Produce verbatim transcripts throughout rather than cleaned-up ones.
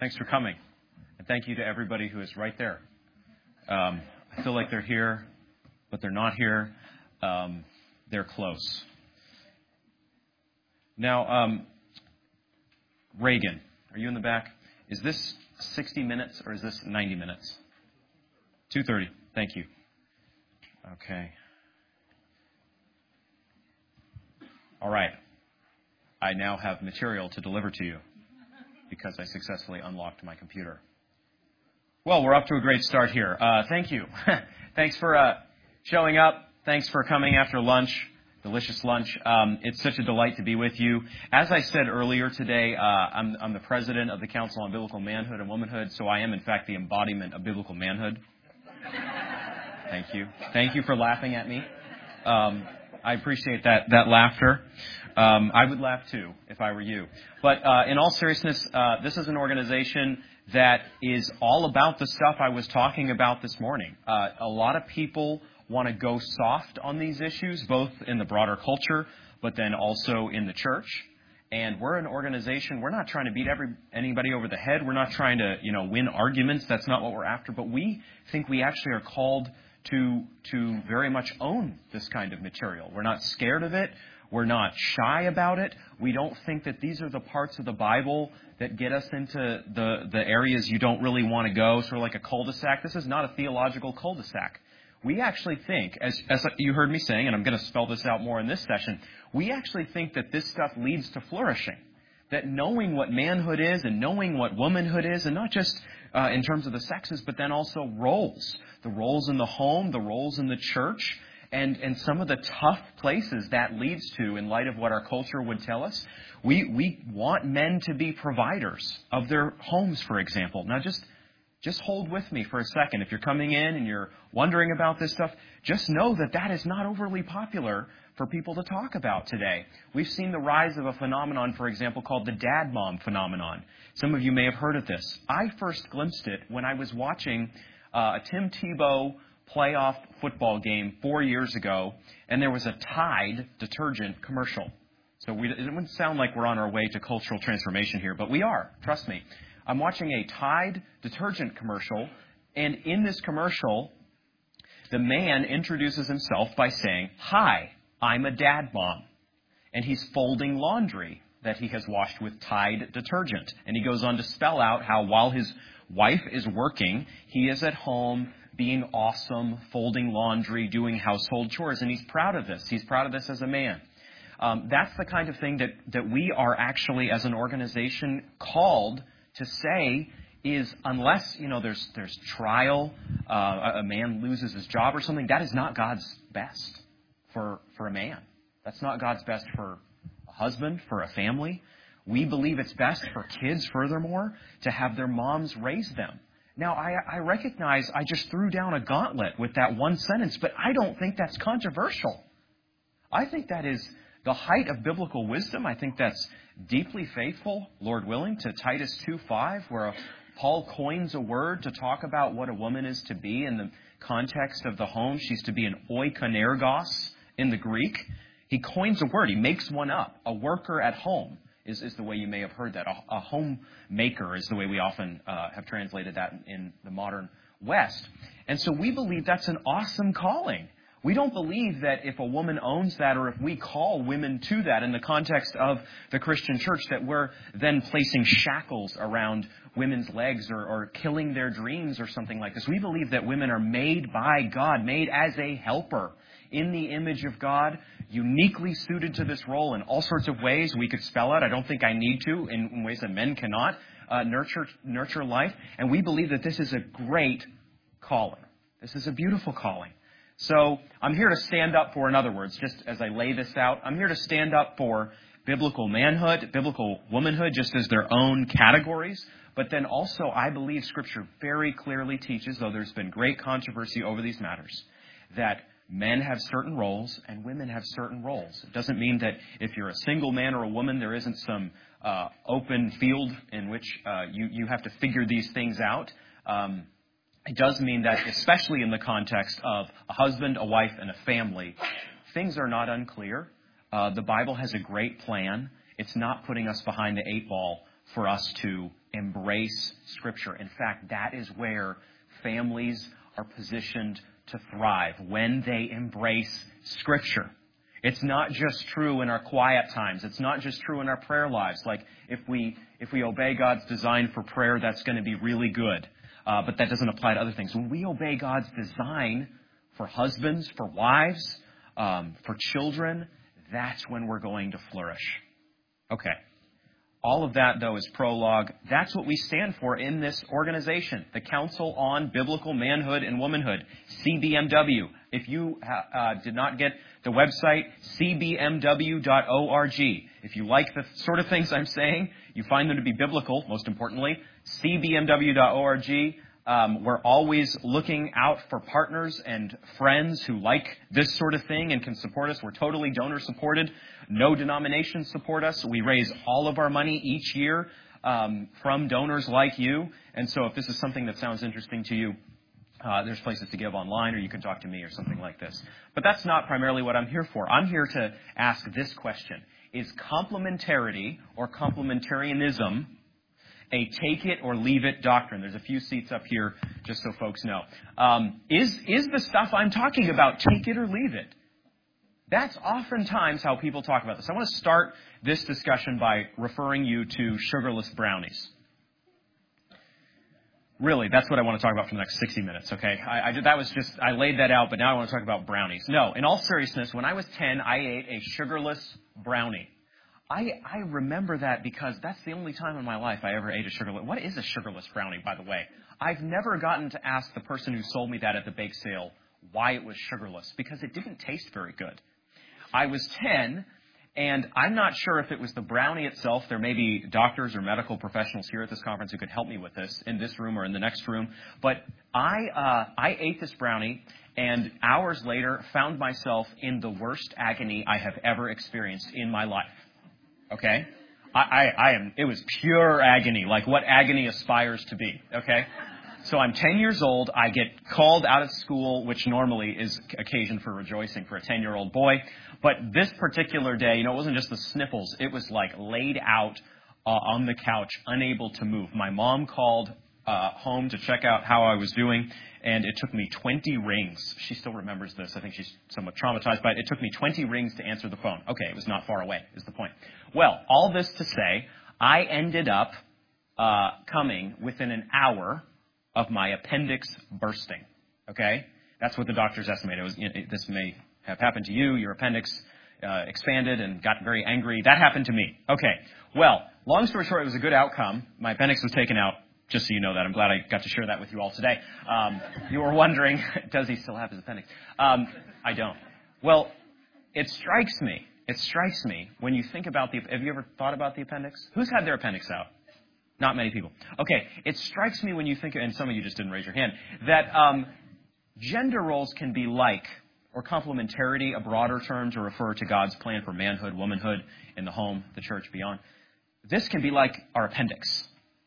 Thanks for coming. And thank you to everybody who is right there. Um, I feel like they're here, but they're not here. Um, they're close. Now, um, Reagan, are you in the back? Is this sixty minutes or is this ninety minutes? two thirty. Thank you. Okay. All right. I now have material to deliver to you because I successfully unlocked my computer. Well, we're up to a great start here. Uh, thank you. Thanks for uh, showing up. Thanks for coming after lunch, delicious lunch. Um, it's such a delight to be with you. As I said earlier today, uh, I'm, I'm the president of the Council on Biblical Manhood and Womanhood, so I am, in fact, the embodiment of biblical manhood. Thank you. Thank you for laughing at me. Um, I appreciate that that laughter. Um, I would laugh too if I were you. But uh, in all seriousness, uh, this is an organization that is all about the stuff I was talking about this morning. Uh, a lot of people want to go soft on these issues, both in the broader culture, but then also in the church. And we're an organization, we're not trying to beat every anybody over the head. We're not trying to, you know, win arguments. That's not what we're after. But we think we actually are called to to very much own this kind of material. We're not scared of it. We're not shy about it. We don't think that these are the parts of the Bible that get us into the, the areas you don't really want to go, sort of like a cul-de-sac. This is not a theological cul-de-sac. We actually think, as, as you heard me saying, and I'm going to spell this out more in this session, we actually think that this stuff leads to flourishing. That knowing what manhood is and knowing what womanhood is, and not just uh, in terms of the sexes, but then also roles. The roles in the home, the roles in the church, and, and some of the tough places that leads to in light of what our culture would tell us. We, we want men to be providers of their homes, for example. Now just Just hold with me for a second. If you're coming in and you're wondering about this stuff, just know that that is not overly popular for people to talk about today. We've seen the rise of a phenomenon, for example, called the dad mom phenomenon. Some of you may have heard of this. I first glimpsed it when I was watching uh, a Tim Tebow playoff football game four years ago, and there was a Tide detergent commercial. So we, it wouldn't sound like we're on our way to cultural transformation here, but we are. Trust me. I'm watching a Tide detergent commercial, and in this commercial, the man introduces himself by saying, "Hi, I'm a dad mom." And he's folding laundry that he has washed with Tide detergent. And he goes on to spell out how while his wife is working, he is at home being awesome, folding laundry, doing household chores. And he's proud of this. He's proud of this as a man. Um, that's the kind of thing that, that we are actually, as an organization, called to say is, unless, you know, there's there's trial, uh, a man loses his job or something, that is not God's best for for a man. That's not God's best for a husband, for a family. We believe it's best for kids, furthermore, to have their moms raise them. Now, I, I recognize I just threw down a gauntlet with that one sentence, but I don't think that's controversial. I think that is the height of biblical wisdom. I think that's deeply faithful, Lord willing, to Titus two five, where Paul coins a word to talk about what a woman is to be in the context of the home. She's to be an oikonergos in the Greek. He coins a word. He makes one up. A worker at home is, is the way you may have heard that. A, a homemaker is the way we often uh, have translated that in the modern West. And so we believe that's an awesome calling. We don't believe that if a woman owns that, or if we call women to that in the context of the Christian church, that we're then placing shackles around women's legs or, or killing their dreams or something like this. We believe that women are made by God, made as a helper in the image of God, uniquely suited to this role in all sorts of ways. We could spell out, I don't think I need to, in, in ways that men cannot, uh, nurture, nurture life. And we believe that this is a great calling. This is a beautiful calling. So I'm here to stand up for, in other words, just as I lay this out, I'm here to stand up for biblical manhood, biblical womanhood, just as their own categories. But then also, I believe Scripture very clearly teaches, though there's been great controversy over these matters, that men have certain roles and women have certain roles. It doesn't mean that if you're a single man or a woman, there isn't some uh, open field in which uh, you, you have to figure these things out. Um, It does mean that, especially in the context of a husband, a wife, and a family, things are not unclear. Uh, the Bible has a great plan. It's not putting us behind the eight ball for us to embrace Scripture. In fact, that is where families are positioned to thrive, when they embrace Scripture. It's not just true in our quiet times. It's not just true in our prayer lives. Like, if we if we obey God's design for prayer, that's going to be really good. Uh, but that doesn't apply to other things. When we obey God's design for husbands, for wives, um, for children, that's when we're going to flourish. Okay. All of that, though, is prologue. That's what we stand for in this organization, the Council on Biblical Manhood and Womanhood, C B M W. If you uh, did not get the website, c b m w dot org. If you like the sort of things I'm saying, you find them to be biblical, most importantly, c b m w dot org. Um, we're always looking out for partners and friends who like this sort of thing and can support us. We're totally donor-supported. No denominations support us. We raise all of our money each year um, from donors like you. And so if this is something that sounds interesting to you, uh, there's places to give online, or you can talk to me or something like this. But that's not primarily what I'm here for. I'm here to ask this question. Is complementarity or complementarianism a take-it-or-leave-it doctrine? There's a few seats up here, just so folks know. Um, is, is the stuff I'm talking about take it or leave it? That's oftentimes how people talk about this. I want to start this discussion by referring you to sugarless brownies. Really, that's what I want to talk about for the next sixty minutes, okay? I, I did, that was just, I laid that out, but now I want to talk about brownies. No, in all seriousness, when I was ten, I ate a sugarless brownie. I, I remember that because that's the only time in my life I ever ate a sugarless. What is a sugarless brownie, by the way? I've never gotten to ask the person who sold me that at the bake sale why it was sugarless, because it didn't taste very good. I was ten, and I'm not sure if it was the brownie itself. There may be doctors or medical professionals here at this conference who could help me with this, in this room or in the next room. But I uh, I ate this brownie, and hours later found myself in the worst agony I have ever experienced in my life. Okay? I, I, I am, it was pure agony, like what agony aspires to be. Okay? So I'm ten years old. I get called out of school, which normally is occasion for rejoicing for a ten-year-old boy. But this particular day, you know, it wasn't just the sniffles. It was like laid out uh, on the couch, unable to move. My mom called uh, home to check out how I was doing, and it took me twenty rings. She still remembers this. I think she's somewhat traumatized by it. It took me twenty rings to answer the phone. Okay, it was not far away, is the point. Well, all this to say, I ended up uh, coming within an hour of my appendix bursting. Okay? That's what the doctors estimated. It was, you know, this may have happened to you. Your appendix uh, expanded and got very angry. That happened to me. Okay. Well, long story short, it was a good outcome. My appendix was taken out. Just so you know that. I'm glad I got to share that with you all today. Um, you were wondering, does he still have his appendix? Um, I don't. Well, it strikes me. It strikes me when you think about the... Have you ever thought about the appendix? Who's had their appendix out? Not many people. Okay. It strikes me when you think... And some of you just didn't raise your hand. That um, gender roles can be like, or complementarity, a broader term to refer to God's plan for manhood, womanhood in the home, the church, beyond. This can be like our appendix.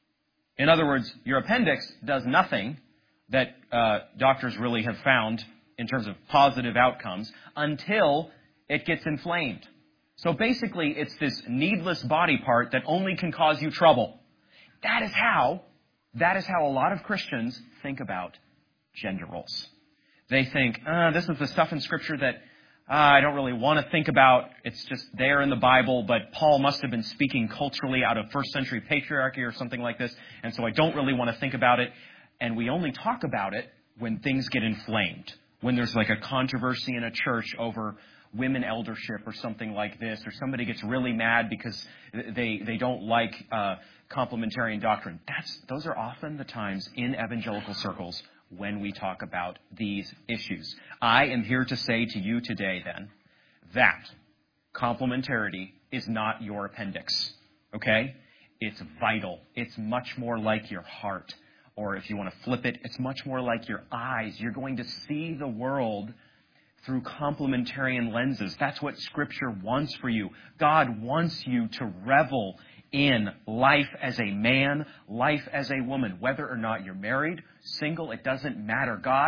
In other words, your appendix does nothing that uh, doctors really have found in terms of positive outcomes until it gets inflamed. So basically, it's this needless body part that only can cause you trouble. That is how, that is how a lot of Christians think about gender roles. They think, uh, this is the stuff in Scripture that uh, I don't really want to think about. It's just there in the Bible, but Paul must have been speaking culturally out of first century patriarchy or something like this, and so I don't really want to think about it. And we only talk about it when things get inflamed, when there's like a controversy in a church over women eldership or something like this, or somebody gets really mad because they they don't like uh, complementarian doctrine. That's those are often the times in evangelical circles when we talk about these issues. I am here to say to you today, then, that complementarity is not your appendix, okay? It's vital. It's much more like your heart. Or if you want to flip it, it's much more like your eyes. You're going to see the world through complementarian lenses. That's what Scripture wants for you. God wants you to revel in life as a man, life as a woman. Whether or not you're married, single, it doesn't matter. God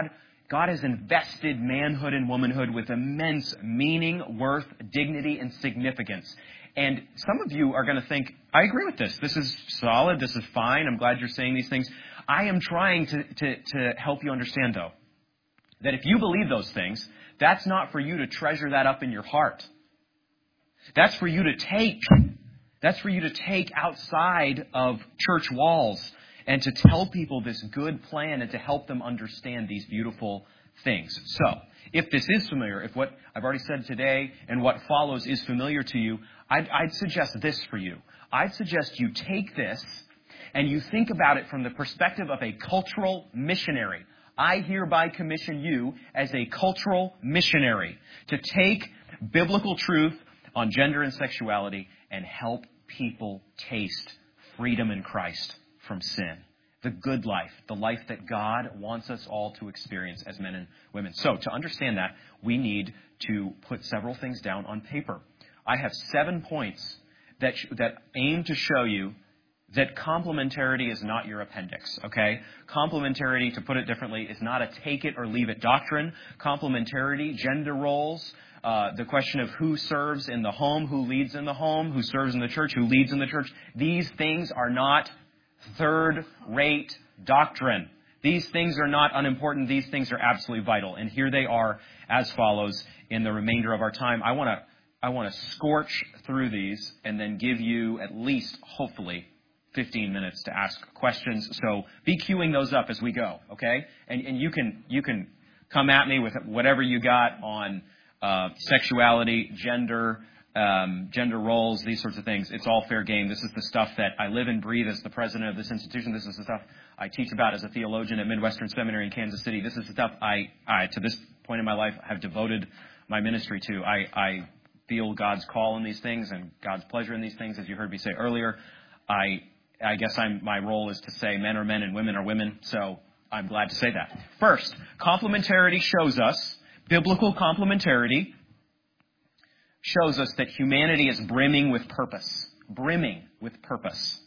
God has invested manhood and womanhood with immense meaning, worth, dignity, and significance. And some of you are going to think, I agree with this. This is solid. This is fine. I'm glad you're saying these things. I am trying to, to, to help you understand, though, that if you believe those things, that's not for you to treasure that up in your heart. That's for you to take. That's for you to take outside of church walls and to tell people this good plan and to help them understand these beautiful things. So, if this is familiar, if what I've already said today and what follows is familiar to you, I'd, I'd suggest this for you. I'd suggest you take this and you think about it from the perspective of a cultural missionary. I hereby commission you as a cultural missionary to take biblical truth on gender and sexuality and help people taste freedom in Christ from sin. The good life, the life that God wants us all to experience as men and women. So, to understand that, we need to put several things down on paper. I have seven points that that aim to show you that complementarity is not your appendix, okay? Complementarity, to put it differently, is not a take-it-or-leave-it doctrine. Complementarity, gender roles, uh, the question of who serves in the home, who leads in the home, who serves in the church, who leads in the church, these things are not third-rate doctrine. These things are not unimportant. These things are absolutely vital. And here they are as follows in the remainder of our time. I want to I want to scorch through these and then give you at least, hopefully, fifteen minutes to ask questions. So be queuing those up as we go, okay? And, and you can you can come at me with whatever you got on uh, sexuality, gender, um, gender roles, these sorts of things. It's all fair game. This is the stuff that I live and breathe as the president of this institution. This is the stuff I teach about as a theologian at Midwestern Seminary in Kansas City. This is the stuff I, I to this point in my life, have devoted my ministry to. I, I feel God's call in these things and God's pleasure in these things, as you heard me say earlier. I I guess I'm, my role is to say men are men and women are women, so I'm glad to say that. First, complementarity shows us, biblical complementarity shows us that humanity is brimming with purpose. Brimming with purpose.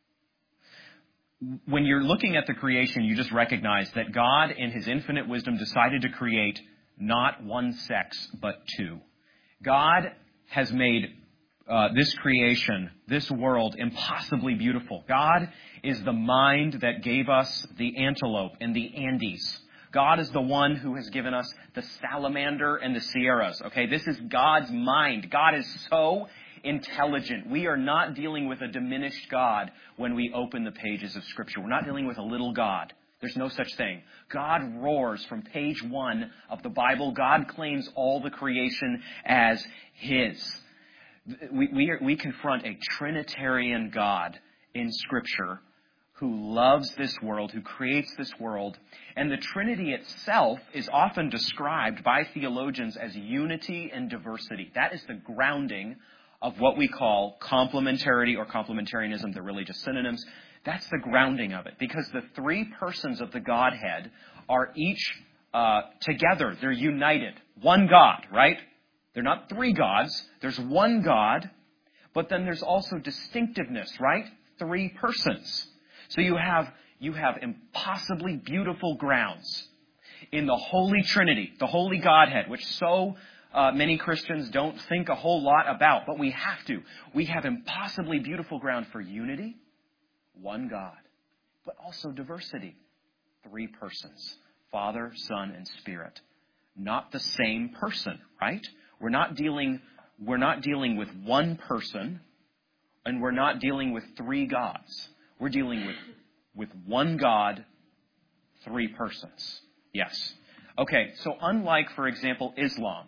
When you're looking at the creation, you just recognize that God, in His infinite wisdom, decided to create not one sex, but two. God has made Uh, this creation, this world, impossibly beautiful. God is the mind that gave us the antelope and the Andes. God is the one who has given us the salamander and the Sierras. Okay, this is God's mind. God is so intelligent. We are not dealing with a diminished God when we open the pages of Scripture. We're not dealing with a little God. There's no such thing. God roars from page one of the Bible. God claims all the creation as His. We, we, are, we confront a Trinitarian God in Scripture who loves this world, who creates this world. And the Trinity itself is often described by theologians as unity and diversity. That is the grounding of what we call complementarity or complementarianism. They're really just synonyms. That's the grounding of it, because the three persons of the Godhead are each uh, together. They're united. One God, right? They're not three gods. There's one God, but then there's also distinctiveness, right? Three persons. So you have you have impossibly beautiful grounds in the Holy Trinity, the Holy Godhead, which so uh, many Christians don't think a whole lot about, but we have to. We have impossibly beautiful ground for unity, one God, but also diversity, three persons, Father, Son, and Spirit. Not the same person, right? We're not dealing, we're not dealing with one person, and we're not dealing with three gods. We're dealing with, with one God, three persons. Yes. Okay, so unlike, for example, Islam,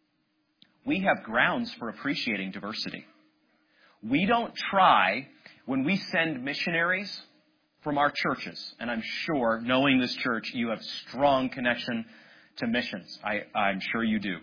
we have grounds for appreciating diversity. We don't try, when we send missionaries from our churches, and I'm sure, knowing this church, you have strong connection to missions. I, I'm sure you do.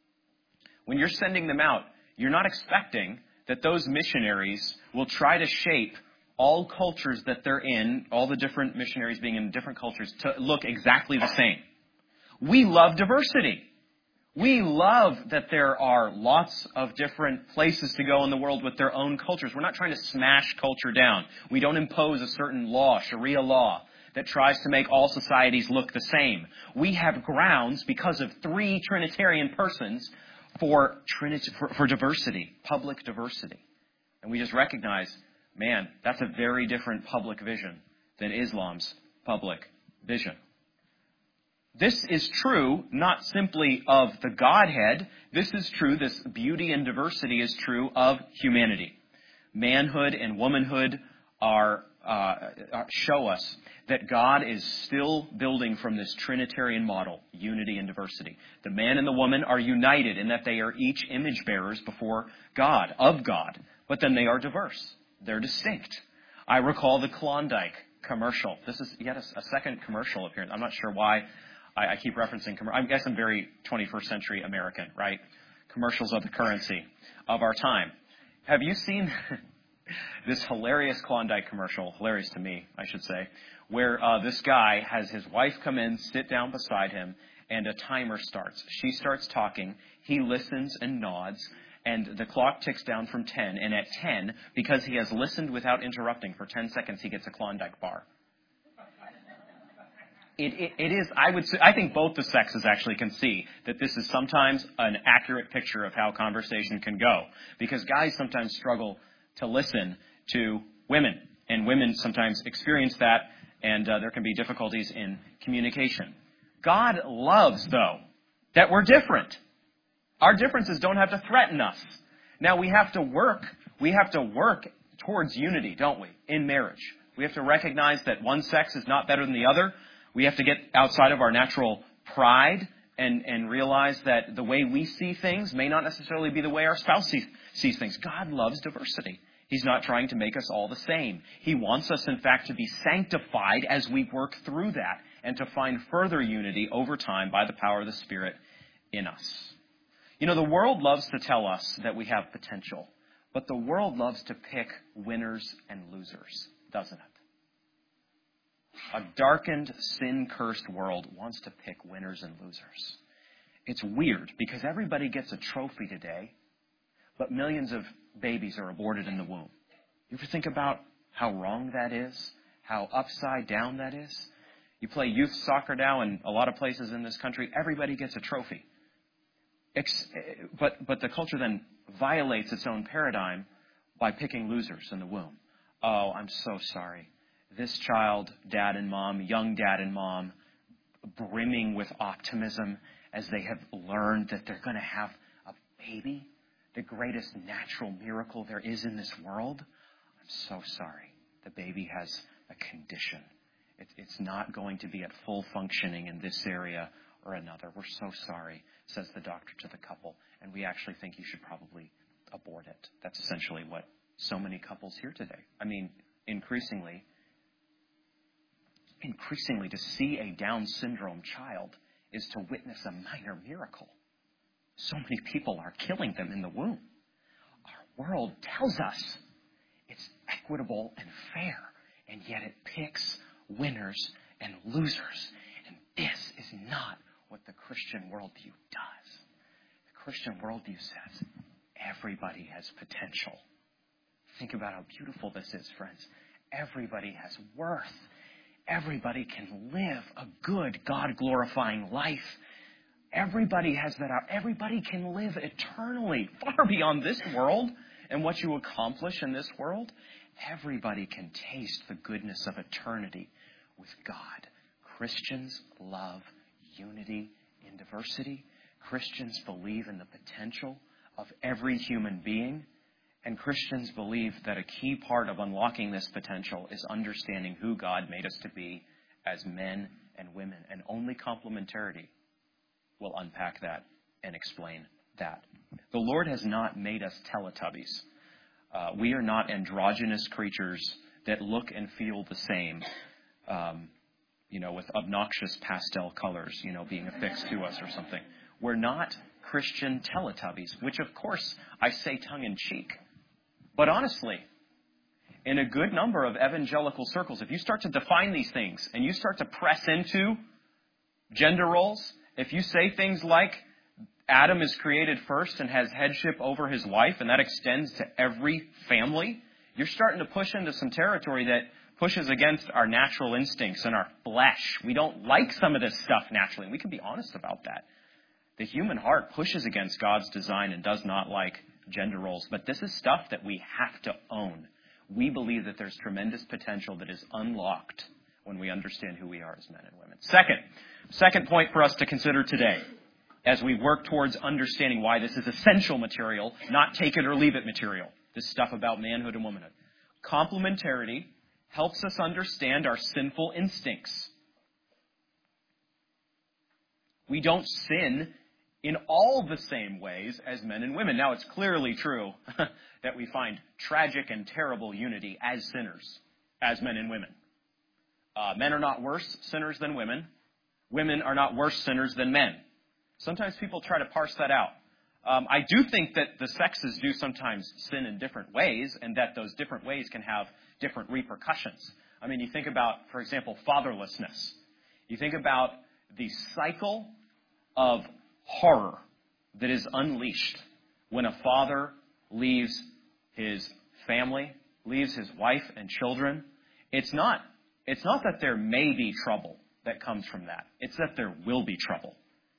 When you're sending them out, you're not expecting that those missionaries will try to shape all cultures that they're in, all the different missionaries being in different cultures, to look exactly the same. We love diversity. We love that there are lots of different places to go in the world with their own cultures. We're not trying to smash culture down. We don't impose a certain law, Sharia law, that tries to make all societies look the same. We have grounds, because of three Trinitarian persons, for, Trinit- for, for diversity, public diversity. And we just recognize, man, that's a very different public vision than Islam's public vision. This is true not simply of the Godhead. This is true, this beauty and diversity is true of humanity. Manhood and womanhood are uh, show us that God is still building from this Trinitarian model, unity and diversity. The man and the woman are united in that they are each image bearers before God, of God, but then they are diverse. They're distinct. I recall the Klondike commercial. This is yet a, a second commercial appearance. I'm not sure why I, I keep referencing commercials. I guess I'm very twenty-first century American, right? Commercials are the currency of our time. Have you seen this hilarious Klondike commercial, hilarious to me, I should say, where uh, this guy has his wife come in, sit down beside him, and a timer starts. She starts talking. He listens and nods, and the clock ticks down from ten. And at ten, because he has listened without interrupting for ten seconds, he gets a Klondike bar. It, it, it is, I would say, I think both the sexes actually can see that this is sometimes an accurate picture of how conversation can go. Because guys sometimes struggle to listen to women, and women sometimes experience that, and uh, there can be difficulties in communication. God loves, though, that we're different. Our differences don't have to threaten us. Now, we have to work, we have to work towards unity, don't we, in marriage. We have to recognize that one sex is not better than the other. We have to get outside of our natural pride and, and realize that the way we see things may not necessarily be the way our spouse sees, sees things. God loves diversity. He's not trying to make us all the same. He wants us, in fact, to be sanctified as we work through that and to find further unity over time by the power of the Spirit in us. You know, the world loves to tell us that we have potential, but the world loves to pick winners and losers, doesn't it? A darkened, sin-cursed world wants to pick winners and losers. It's weird because everybody gets a trophy today, but millions of babies are aborted in the womb. You ever think about how wrong that is? How upside down that is? You play youth soccer now in a lot of places in this country, everybody gets a trophy. Ex- but, but the culture then violates its own paradigm by picking losers in the womb. Oh, I'm so sorry. This child, dad and mom, young dad and mom, brimming with optimism as they have learned that they're going to have a baby, the greatest natural miracle there is in this world. I'm so sorry. The baby has a condition. It, it's not going to be at full functioning in this area or another. We're so sorry, says the doctor to the couple, and we actually think you should probably abort it. That's essentially what so many couples hear today. I mean, increasingly, Increasingly, to see a Down syndrome child is to witness a minor miracle. So many people are killing them in the womb. Our world tells us it's equitable and fair, and yet it picks winners and losers. And this is not what the Christian worldview does. The Christian worldview says everybody has potential. Think about how beautiful this is, friends. Everybody has worth. Everybody can live a good, God-glorifying life. Everybody has that out. Everybody can live eternally, far beyond this world and what you accomplish in this world. Everybody can taste the goodness of eternity with God. Christians love unity in diversity. Christians believe in the potential of every human being. And Christians believe that a key part of unlocking this potential is understanding who God made us to be as men and women. And only complementarity will unpack that and explain that. The Lord has not made us Teletubbies. Uh, we are not androgynous creatures that look and feel the same, um, you know, with obnoxious pastel colors, you know, being affixed to us or something. We're not Christian Teletubbies, which, of course, I say tongue-in-cheek. But honestly, in a good number of evangelical circles, if you start to define these things and you start to press into gender roles, if you say things like Adam is created first and has headship over his wife, and that extends to every family, you're starting to push into some territory that pushes against our natural instincts and our flesh. We don't like some of this stuff naturally, and we can be honest about that. The human heart pushes against God's design and does not like gender roles, but this is stuff that we have to own. We believe that there's tremendous potential that is unlocked when we understand who we are as men and women. Second, second point for us to consider today, as we work towards understanding why this is essential material, not take it or leave it material, this stuff about manhood and womanhood. Complementarity helps us understand our sinful instincts. We don't sin in all the same ways as men and women. Now, it's clearly true that we find tragic and terrible unity as sinners, as men and women. Uh, men are not worse sinners than women. Women are not worse sinners than men. Sometimes people try to parse that out. Um, I do think that the sexes do sometimes sin in different ways, and that those different ways can have different repercussions. I mean, you think about, for example, fatherlessness. You think about the cycle of horror that is unleashed when a father leaves his family, leaves his wife and children. It's not, it's not that there may be trouble that comes from that. It's that there will be trouble.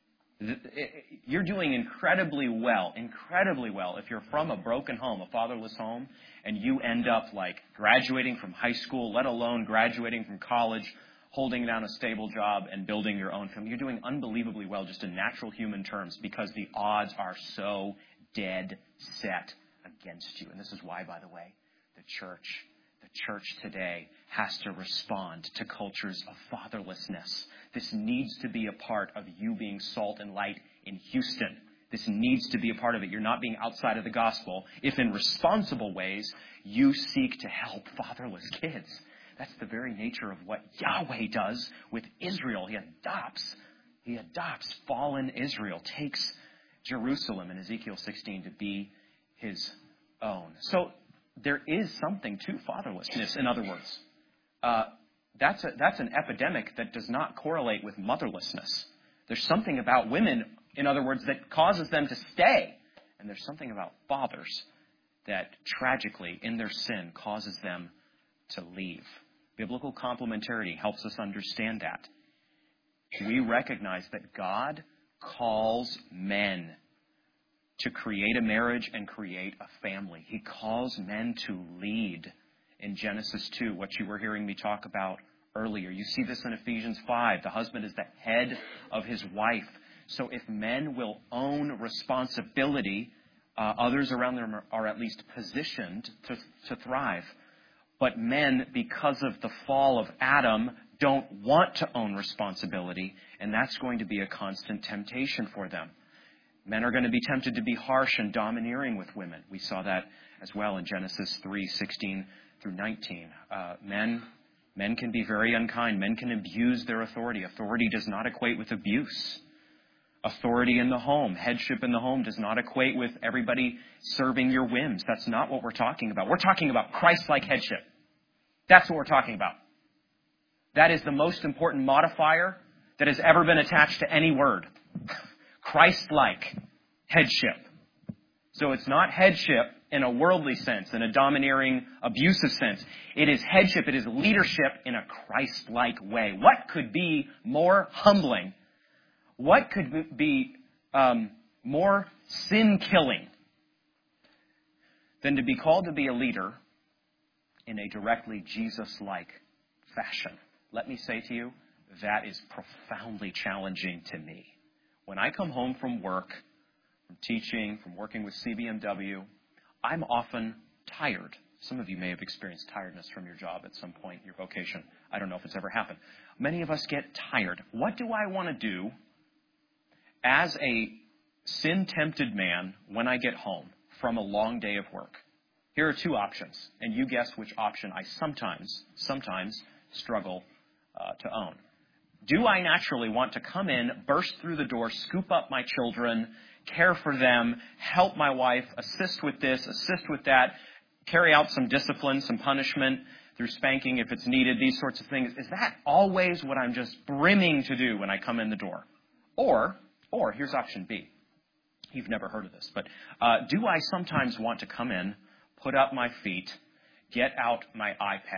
You're doing incredibly well, incredibly well if you're from a broken home, a fatherless home, and you end up like graduating from high school, let alone graduating from college, holding down a stable job and building your own family. You're doing unbelievably well just in natural human terms because the odds are so dead set against you. And this is why, by the way, the church, the church today has to respond to cultures of fatherlessness. This needs to be a part of you being salt and light in Houston. This needs to be a part of it. You're not being outside of the gospel if in responsible ways you seek to help fatherless kids. That's the very nature of what Yahweh does with Israel. He adopts, he adopts fallen Israel, takes Jerusalem in Ezekiel sixteen to be his own. So there is something to fatherlessness, in other words. Uh, that's, a, that's an epidemic that does not correlate with motherlessness. There's something about women, in other words, that causes them to stay. And there's something about fathers that tragically, in their sin, causes them to leave. Biblical complementarity helps us understand that. We recognize that God calls men to create a marriage and create a family. He calls men to lead. In Genesis two, what you were hearing me talk about earlier. You see this in Ephesians five. The husband is the head of his wife. So if men will own responsibility, uh, others around them are, are at least positioned to, to thrive. But men, because of the fall of Adam, don't want to own responsibility, and that's going to be a constant temptation for them. Men are going to be tempted to be harsh and domineering with women. We saw that as well in Genesis three, sixteen through nineteen. Uh, men, men can be very unkind. Men can abuse their authority. Authority does not equate with abuse. Authority in the home, headship in the home does not equate with everybody serving your whims. That's not what we're talking about. We're talking about Christ-like headship. That's what we're talking about. That is the most important modifier that has ever been attached to any word. Christ-like headship. So it's not headship in a worldly sense, in a domineering, abusive sense. It is headship, it is leadership in a Christ-like way. What could be more humbling? What could be um, more sin-killing than to be called to be a leader in a directly Jesus-like fashion? Let me say to you, that is profoundly challenging to me. When I come home from work, from teaching, from working with C B M W, I'm often tired. Some of you may have experienced tiredness from your job at some point in your vocation. I don't know if it's ever happened. Many of us get tired. What do I want to do as a sin-tempted man when I get home from a long day of work? Here are two options, and you guess which option I sometimes, sometimes struggle uh, to own. Do I naturally want to come in, burst through the door, scoop up my children, care for them, help my wife, assist with this, assist with that, carry out some discipline, some punishment through spanking if it's needed, these sorts of things? Is that always what I'm just brimming to do when I come in the door? Or, or here's option B. You've never heard of this, but uh, do I sometimes want to come in, put up my feet, get out my iPad,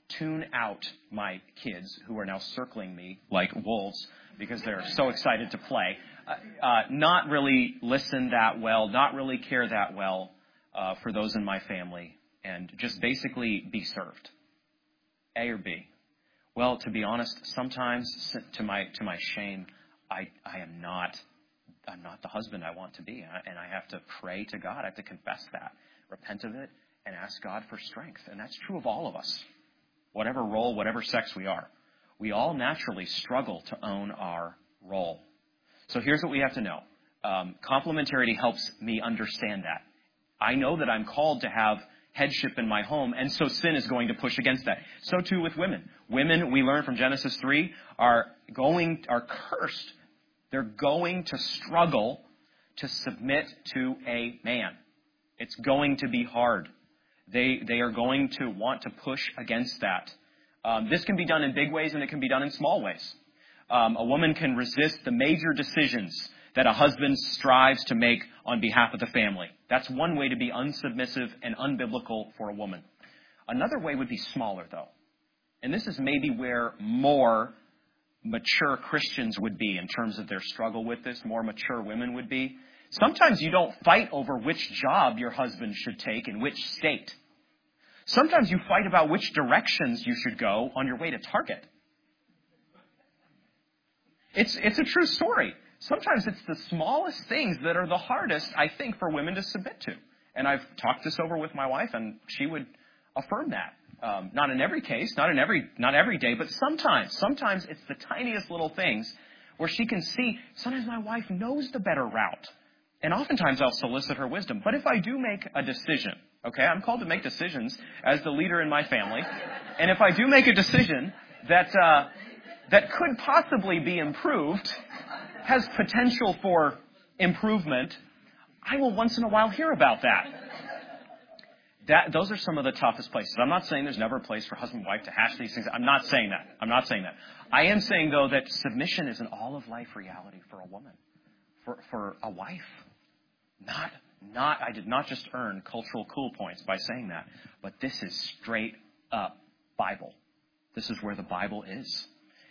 tune out my kids who are now circling me like wolves because they're so excited to play, uh, uh, not really listen that well, not really care that well uh, for those in my family, and just basically be served. A or B? Well, to be honest, sometimes to my to my shame, I I am not I'm not the husband I want to be, and I have to pray to God. I have to confess that, repent of it, and ask God for strength. And that's true of all of us, whatever role, whatever sex we are. We all naturally struggle to own our role. So here's what we have to know. Um, complementarity helps me understand that. I know that I'm called to have headship in my home, and so sin is going to push against that. So too with women. Women, we learn from Genesis three, are going, are cursed. They're going to struggle to submit to a man. It's going to be hard. They, they are going to want to push against that. Um, this can be done in big ways, and it can be done in small ways. Um, a woman can resist the major decisions that a husband strives to make on behalf of the family. That's one way to be unsubmissive and unbiblical for a woman. Another way would be smaller, though. And this is maybe where more mature Christians would be in terms of their struggle with this, more mature women would be. Sometimes you don't fight over which job your husband should take in which state. Sometimes you fight about which directions you should go on your way to Target. It's, it's a true story. Sometimes it's the smallest things that are the hardest, I think, for women to submit to. And I've talked this over with my wife, and she would affirm that. Um, not in every case, not in every, not every day, but sometimes. Sometimes it's the tiniest little things where she can see, sometimes my wife knows the better route. And oftentimes I'll solicit her wisdom. But if I do make a decision, okay, I'm called to make decisions as the leader in my family. And if I do make a decision that, uh, that could possibly be improved, has potential for improvement, I will once in a while hear about that. That, those are some of the toughest places. I'm not saying there's never a place for husband and wife to hash these things. I'm not saying that. I'm not saying that. I am saying, though, that submission is an all-of-life reality for a woman, for, for a wife. Not, not, I did not just earn cultural cool points by saying that, but this is straight up Bible. This is where the Bible is.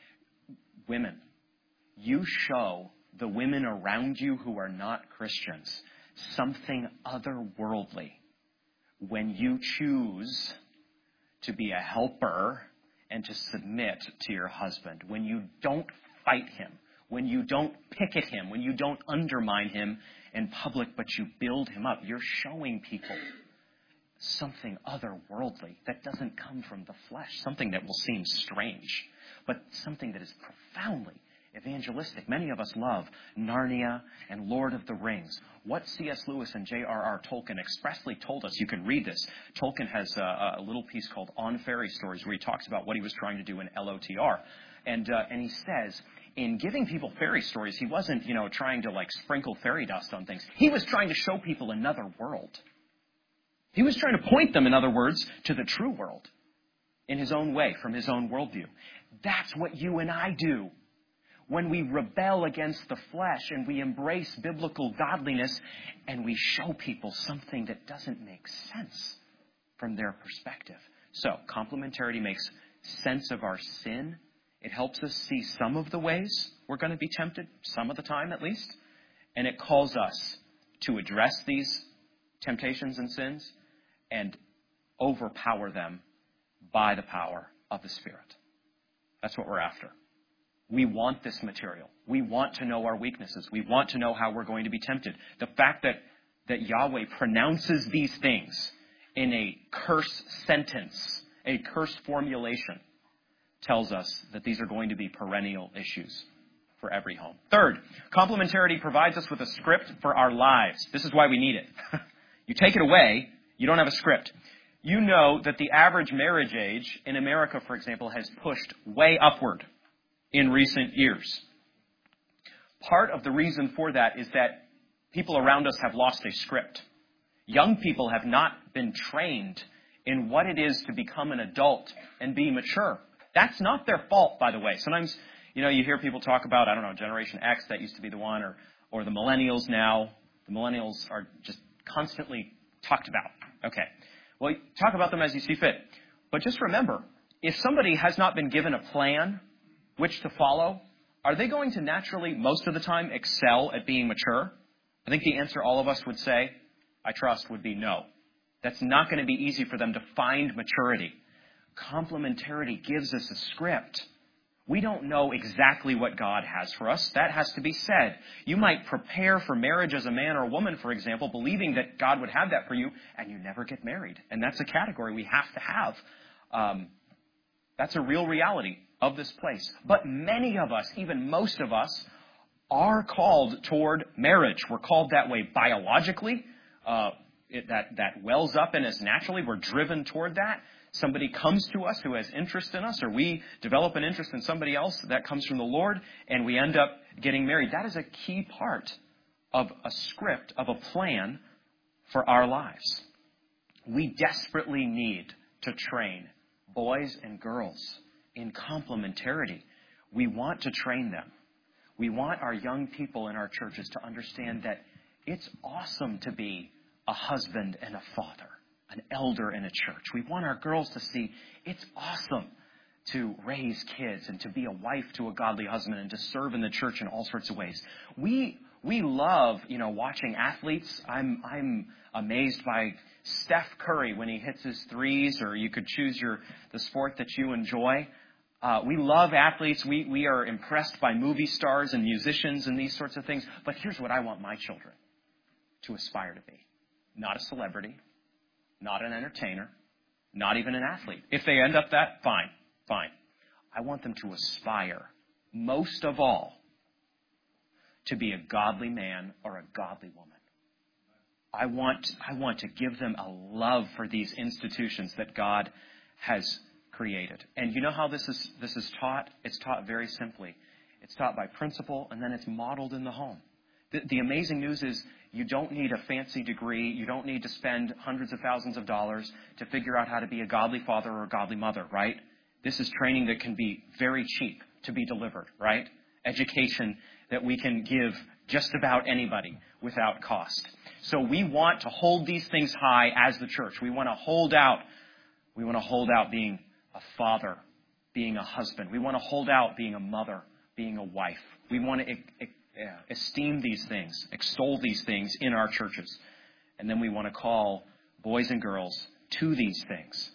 Women, you show the women around you who are not Christians something otherworldly when you choose to be a helper and to submit to your husband, when you don't fight him, when you don't picket him, when you don't undermine him in public, but you build him up. You're showing people something otherworldly that doesn't come from the flesh, something that will seem strange, but something that is profoundly evangelistic. Many of us love Narnia and Lord of the Rings. What C S Lewis and J R R Tolkien expressly told us, you can read this. Tolkien has a, a little piece called On Fairy Stories where he talks about what he was trying to do in L O T R. And, uh, and he says, in giving people fairy stories, he wasn't, you know, trying to like sprinkle fairy dust on things. He was trying to show people another world. He was trying to point them, in other words, to the true world in his own way, from his own worldview. That's what you and I do. When we rebel against the flesh and we embrace biblical godliness and we show people something that doesn't make sense from their perspective. So, complementarity makes sense of our sin. It helps us see some of the ways we're going to be tempted, some of the time at least. And it calls us to address these temptations and sins and overpower them by the power of the Spirit. That's what we're after. We want this material. We want to know our weaknesses. We want to know how we're going to be tempted. The fact that, that Yahweh pronounces these things in a curse sentence, a curse formulation, tells us that these are going to be perennial issues for every home. Third, complementarity provides us with a script for our lives. This is why we need it. You take it away, you don't have a script. You know that the average marriage age in America, for example, has pushed way upward in recent years. Part of the reason for that is that people around us have lost a script. Young people have not been trained in what it is to become an adult and be mature. That's not their fault, by the way. Sometimes, you know, you hear people talk about, I don't know, Generation X, that used to be the one, or, or the millennials now. The millennials are just constantly talked about. Okay. Well, talk about them as you see fit. But just remember, if somebody has not been given a plan which to follow, are they going to naturally, most of the time, excel at being mature? I think the answer all of us would say, I trust, would be no. That's not going to be easy for them to find maturity. Complementarity gives us a script. We don't know exactly what God has for us. That has to be said. You might prepare for marriage as a man or a woman, for example, believing that God would have that for you, and you never get married. And that's a category we have to have. Um, that's a real reality of this place. But many of us, even most of us, are called toward marriage. We're called that way biologically. Uh, it, that, that wells up in us naturally. We're driven toward that. Somebody comes to us who has interest in us, or we develop an interest in somebody else that comes from the Lord, and we end up getting married. That is a key part of a script, of a plan for our lives. We desperately need to train boys and girls in complementarity. We want to train them. We want our young people in our churches to understand that it's awesome to be a husband and a father, an elder in a church. We want our girls to see it's awesome to raise kids and to be a wife to a godly husband and to serve in the church in all sorts of ways. We we love, you know, watching athletes. I'm I'm amazed by Steph Curry when he hits his threes, or you could choose your the sport that you enjoy. Uh, we love athletes. We we are impressed by movie stars and musicians and these sorts of things. But here's what I want my children to aspire to be. Not a celebrity, not an entertainer, not even an athlete. If they end up that, fine, fine. I want them to aspire, most of all, to be a godly man or a godly woman. I want, I want to give them a love for these institutions that God has created. And you know how this is, this is taught? It's taught very simply. It's taught by principle, and then it's modeled in the home. The, the amazing news is you don't need a fancy degree. You don't need to spend hundreds of thousands of dollars to figure out how to be a godly father or a godly mother, right? This is training that can be very cheap to be delivered, right? Education that we can give just about anybody without cost. So we want to hold these things high as the church. We want to hold out. We want to hold out being a father, being a husband. We want to hold out being a mother, being a wife. We want to Yeah, esteem these things, extol these things in our churches. And then we want to call boys and girls to these things.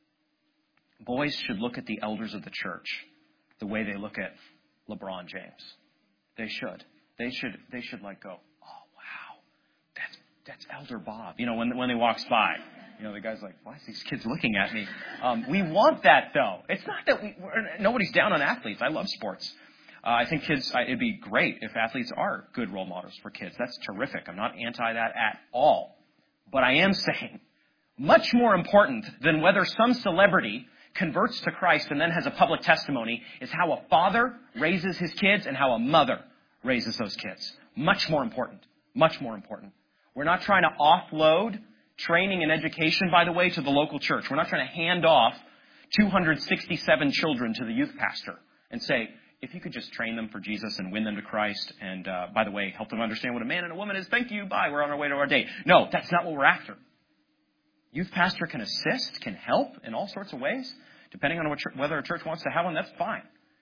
Boys should look at the elders of the church the way they look at LeBron James. They should. They should they should like go, oh, wow, that's that's Elder Bob. You know, when when he walks by. You know, the guy's like, why is these kids looking at me? Um, we want that, though. It's not that we, we're, nobody's down on athletes. I love sports. Uh, I think kids, uh, it'd be great if athletes are good role models for kids. That's terrific. I'm not anti that at all. But I am saying, much more important than whether some celebrity converts to Christ and then has a public testimony is how a father raises his kids and how a mother raises those kids. Much more important. Much more important. We're not trying to offload training and education, by the way, to the local church. We're not trying to hand off two hundred sixty-seven children to the youth pastor and say, if you could just train them for Jesus and win them to Christ, and uh, by the way, help them understand what a man and a woman is. Thank you. Bye. We're on our way to our date. No, that's not what we're after. Youth pastor can assist, can help in all sorts of ways, depending on what, whether a church wants to have one. That's fine.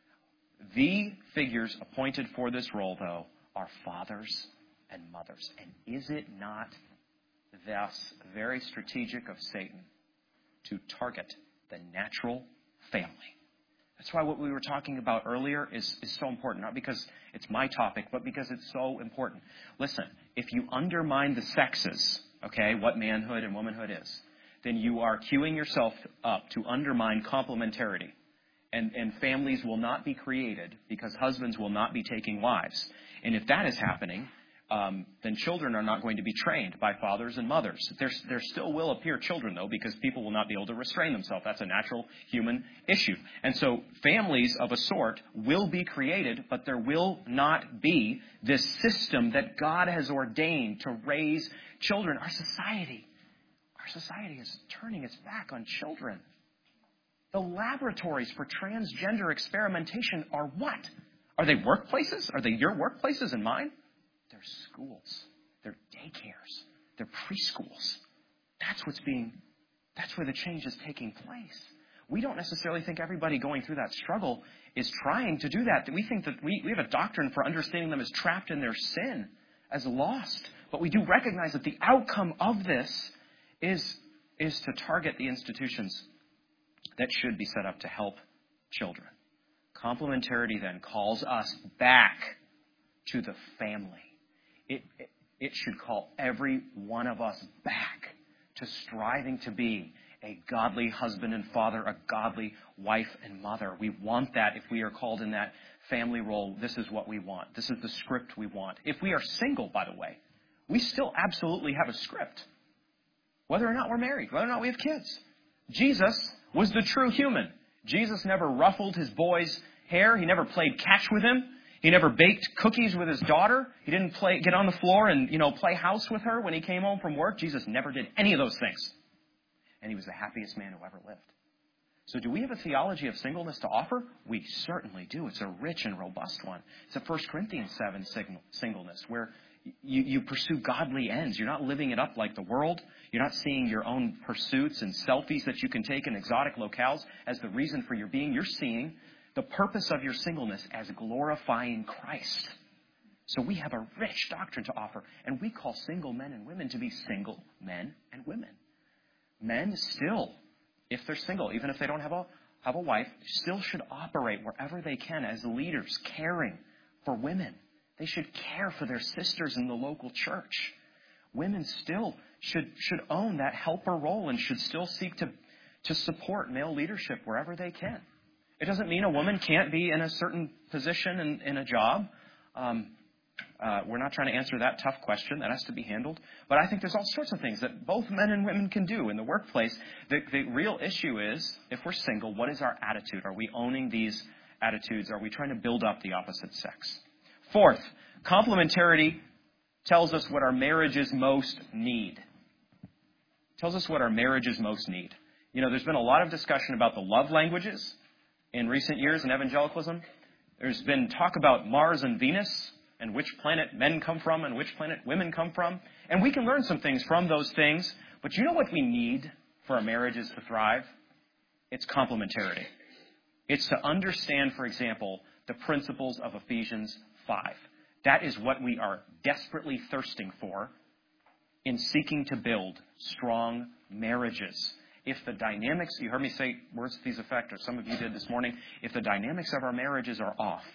The figures appointed for this role, though, are fathers and mothers. And is it not thus very strategic of Satan to target the natural family? That's why what we were talking about earlier is, is so important, not because it's my topic, but because it's so important. Listen, if you undermine the sexes, okay, what manhood and womanhood is, then you are queuing yourself up to undermine complementarity. And, and families will not be created because husbands will not be taking wives. And if that is happening, Um, then children are not going to be trained by fathers and mothers. There's, there still will appear children, though, because people will not be able to restrain themselves. That's a natural human issue. And so families of a sort will be created, but there will not be this system that God has ordained to raise children. Our society, our society is turning its back on children. The laboratories for transgender experimentation are what? Are they workplaces? Are they your workplaces and mine? They're schools. They're daycares. They're preschools. That's what's being, that's where the change is taking place. We don't necessarily think everybody going through that struggle is trying to do that. We think that we, we have a doctrine for understanding them as trapped in their sin, as lost. But we do recognize that the outcome of this is, is to target the institutions that should be set up to help children. Complementarity then calls us back to the family. It, it, it should call every one of us back to striving to be a godly husband and father, a godly wife and mother. We want that. If we are called in that family role, this is what we want. This is the script we want. If we are single, by the way, we still absolutely have a script. Whether or not we're married, whether or not we have kids. Jesus was the true human. Jesus never ruffled his boy's hair. He never played catch with him. He never baked cookies with his daughter. He didn't play, get on the floor and, you know, play house with her when he came home from work. Jesus never did any of those things. And he was the happiest man who ever lived. So do we have a theology of singleness to offer? We certainly do. It's a rich and robust one. It's a First Corinthians seven singleness where you, you pursue godly ends. You're not living it up like the world. You're not seeing your own pursuits and selfies that you can take in exotic locales as the reason for your being. You're seeing the purpose of your singleness as glorifying Christ. So we have a rich doctrine to offer, and we call single men and women to be single men and women. Men still, if they're single, even if they don't have a, have a wife, still should operate wherever they can as leaders, caring for women. They should care for their sisters in the local church. Women still should, should own that helper role and should still seek to, to support male leadership wherever they can. It doesn't mean a woman can't be in a certain position in, in a job. Um, uh, we're not trying to answer that tough question. That has to be handled. But I think there's all sorts of things that both men and women can do in the workplace. The, the real issue is, if we're single, what is our attitude? Are we owning these attitudes? Are we trying to build up the opposite sex? Fourth, complementarity tells us what our marriages most need. Tells us what our marriages most need. You know, there's been a lot of discussion about the love languages in recent years in evangelicalism. There's been talk about Mars and Venus and which planet men come from and which planet women come from. And we can learn some things from those things. But you know what we need for our marriages to thrive? It's complementarity. It's to understand, for example, the principles of Ephesians five. That is what we are desperately thirsting for in seeking to build strong marriages. If the dynamics, you heard me say words to these effect, or some of you did this morning, if the dynamics of our marriages are off,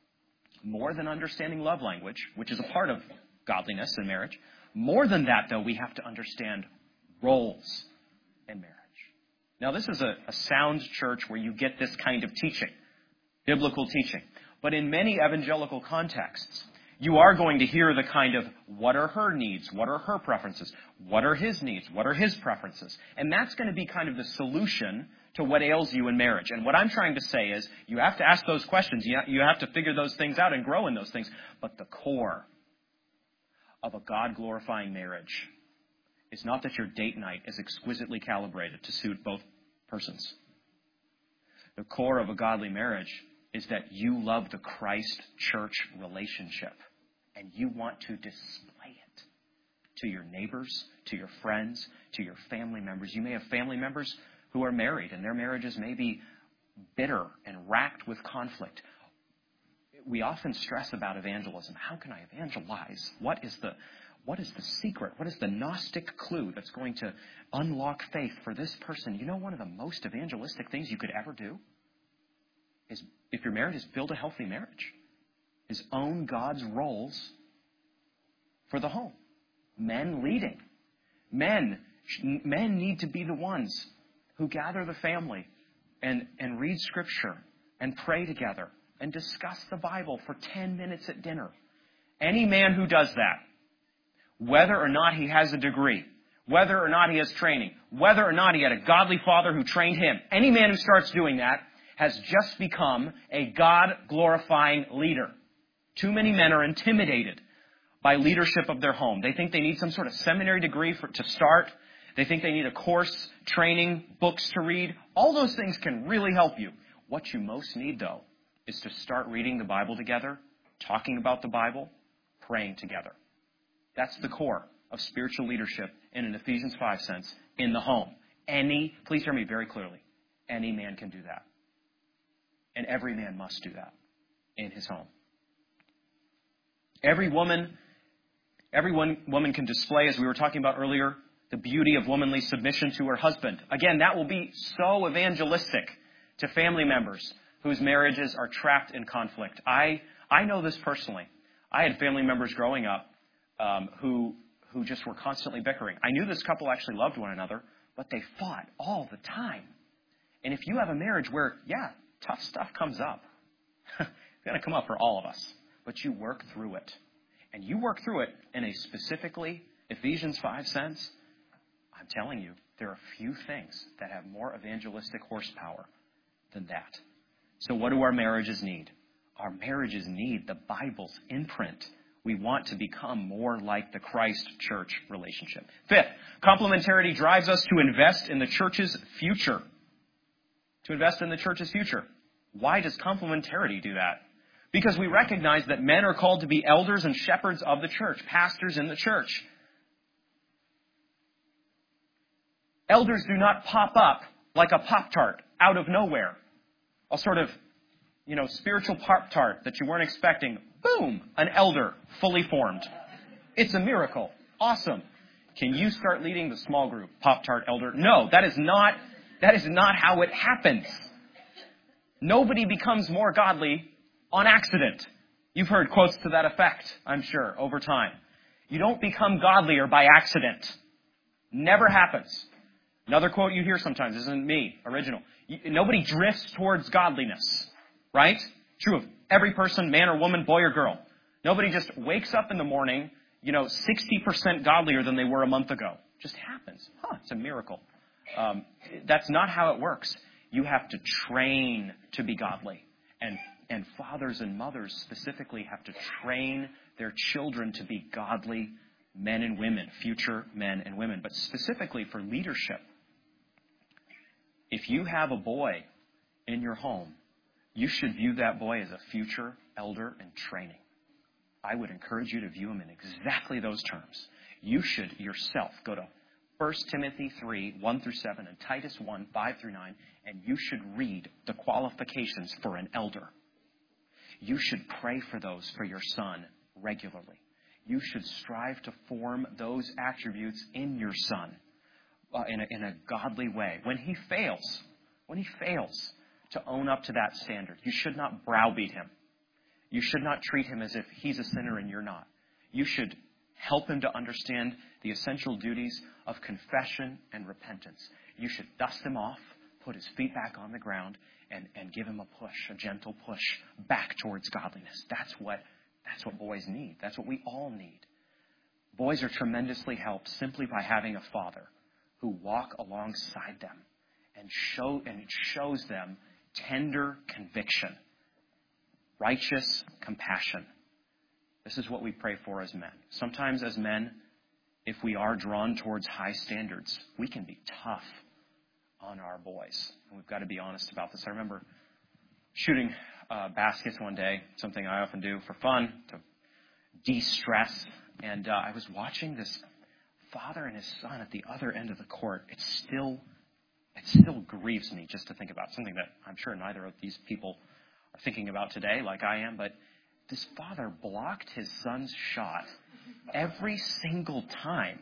more than understanding love language, which is a part of godliness in marriage, more than that, though, we have to understand roles in marriage. Now, this is a, a sound church where you get this kind of teaching, biblical teaching. But in many evangelical contexts, you are going to hear the kind of, what are her needs? What are her preferences? What are his needs? What are his preferences? And that's going to be kind of the solution to what ails you in marriage. And what I'm trying to say is, you have to ask those questions. You have to figure those things out and grow in those things. But the core of a God-glorifying marriage is not that your date night is exquisitely calibrated to suit both persons. The core of a godly marriage is that you love the Christ-church relationship, and you want to display it to your neighbors, to your friends, to your family members. You may have family members who are married, and their marriages may be bitter and racked with conflict. We often stress about evangelism. How can I evangelize? What is the what is the secret? What is the Gnostic clue that's going to unlock faith for this person? You know, one of the most evangelistic things you could ever do is, if you're married, is build a healthy marriage. Is own God's roles for the home. Men leading. Men, men need to be the ones who gather the family and, and read Scripture and pray together and discuss the Bible for ten minutes at dinner. Any man who does that, whether or not he has a degree, whether or not he has training, whether or not he had a godly father who trained him, any man who starts doing that has just become a God-glorifying leader. Too many men are intimidated by leadership of their home. They think they need some sort of seminary degree for, to start. They think they need a course, training, books to read. All those things can really help you. What you most need, though, is to start reading the Bible together, talking about the Bible, praying together. That's the core of spiritual leadership in an Ephesians five sense in the home. Any, please hear me very clearly, Any man can do that. And every man must do that in his home. Every woman, every one, woman can display, as we were talking about earlier, the beauty of womanly submission to her husband. Again, that will be so evangelistic to family members whose marriages are trapped in conflict. I I know this personally. I had family members growing up um, who who just were constantly bickering. I knew this couple actually loved one another, but they fought all the time. And if you have a marriage where, yeah, tough stuff comes up, it's going to come up for all of us, but you work through it. And you work through it in a specifically Ephesians five sense. I'm telling you, there are few things that have more evangelistic horsepower than that. So what do our marriages need? Our marriages need the Bible's imprint. We want to become more like the Christ-church relationship. Fifth, complementarity drives us to invest in the church's future. To invest in the church's future. Why does complementarity do that? Because we recognize that men are called to be elders and shepherds of the church, pastors in the church. Elders do not pop up like a Pop-Tart out of nowhere. A sort of, you know, spiritual Pop-Tart that you weren't expecting. Boom! An elder, fully formed. It's a miracle. Awesome. Can you start leading the small group, Pop-Tart elder? No, that is not, that is not how it happens. Nobody becomes more godly on accident. You've heard quotes to that effect, I'm sure, over time. You don't become godlier by accident. Never happens. Another quote you hear sometimes, isn't me, original. Nobody drifts towards godliness, right? True of every person, man or woman, boy or girl. Nobody just wakes up in the morning, you know, sixty percent godlier than they were a month ago. Just happens. Huh, it's a miracle. Um, that's not how it works. You have to train to be godly. And, and fathers and mothers specifically have to train their children to be godly men and women, future men and women. But specifically for leadership, if you have a boy in your home, you should view that boy as a future elder in training. I would encourage you to view him in exactly those terms. You should yourself go to First Timothy three, one through seven, and Titus one, five through nine, and you should read the qualifications for an elder. You should pray for those for your son regularly. You should strive to form those attributes in your son uh, in, a, in a godly way. When he fails, when he fails to own up to that standard, you should not browbeat him. You should not treat him as if he's a sinner and you're not. You should help him to understand the essential duties of confession and repentance. You should dust him off, put his feet back on the ground, and, and give him a push, a gentle push back towards godliness. That's what, that's what boys need. That's what we all need. Boys are tremendously helped simply by having a father who walk alongside them and show and shows them tender conviction, righteous compassion. This is what we pray for as men. Sometimes as men, if we are drawn towards high standards, we can be tough on our boys. And we've got to be honest about this. I remember shooting uh, baskets one day, something I often do for fun, to de-stress. And uh, I was watching this father and his son at the other end of the court. It still, it still grieves me just to think about, something that I'm sure neither of these people are thinking about today like I am, but this father blocked his son's shot every single time.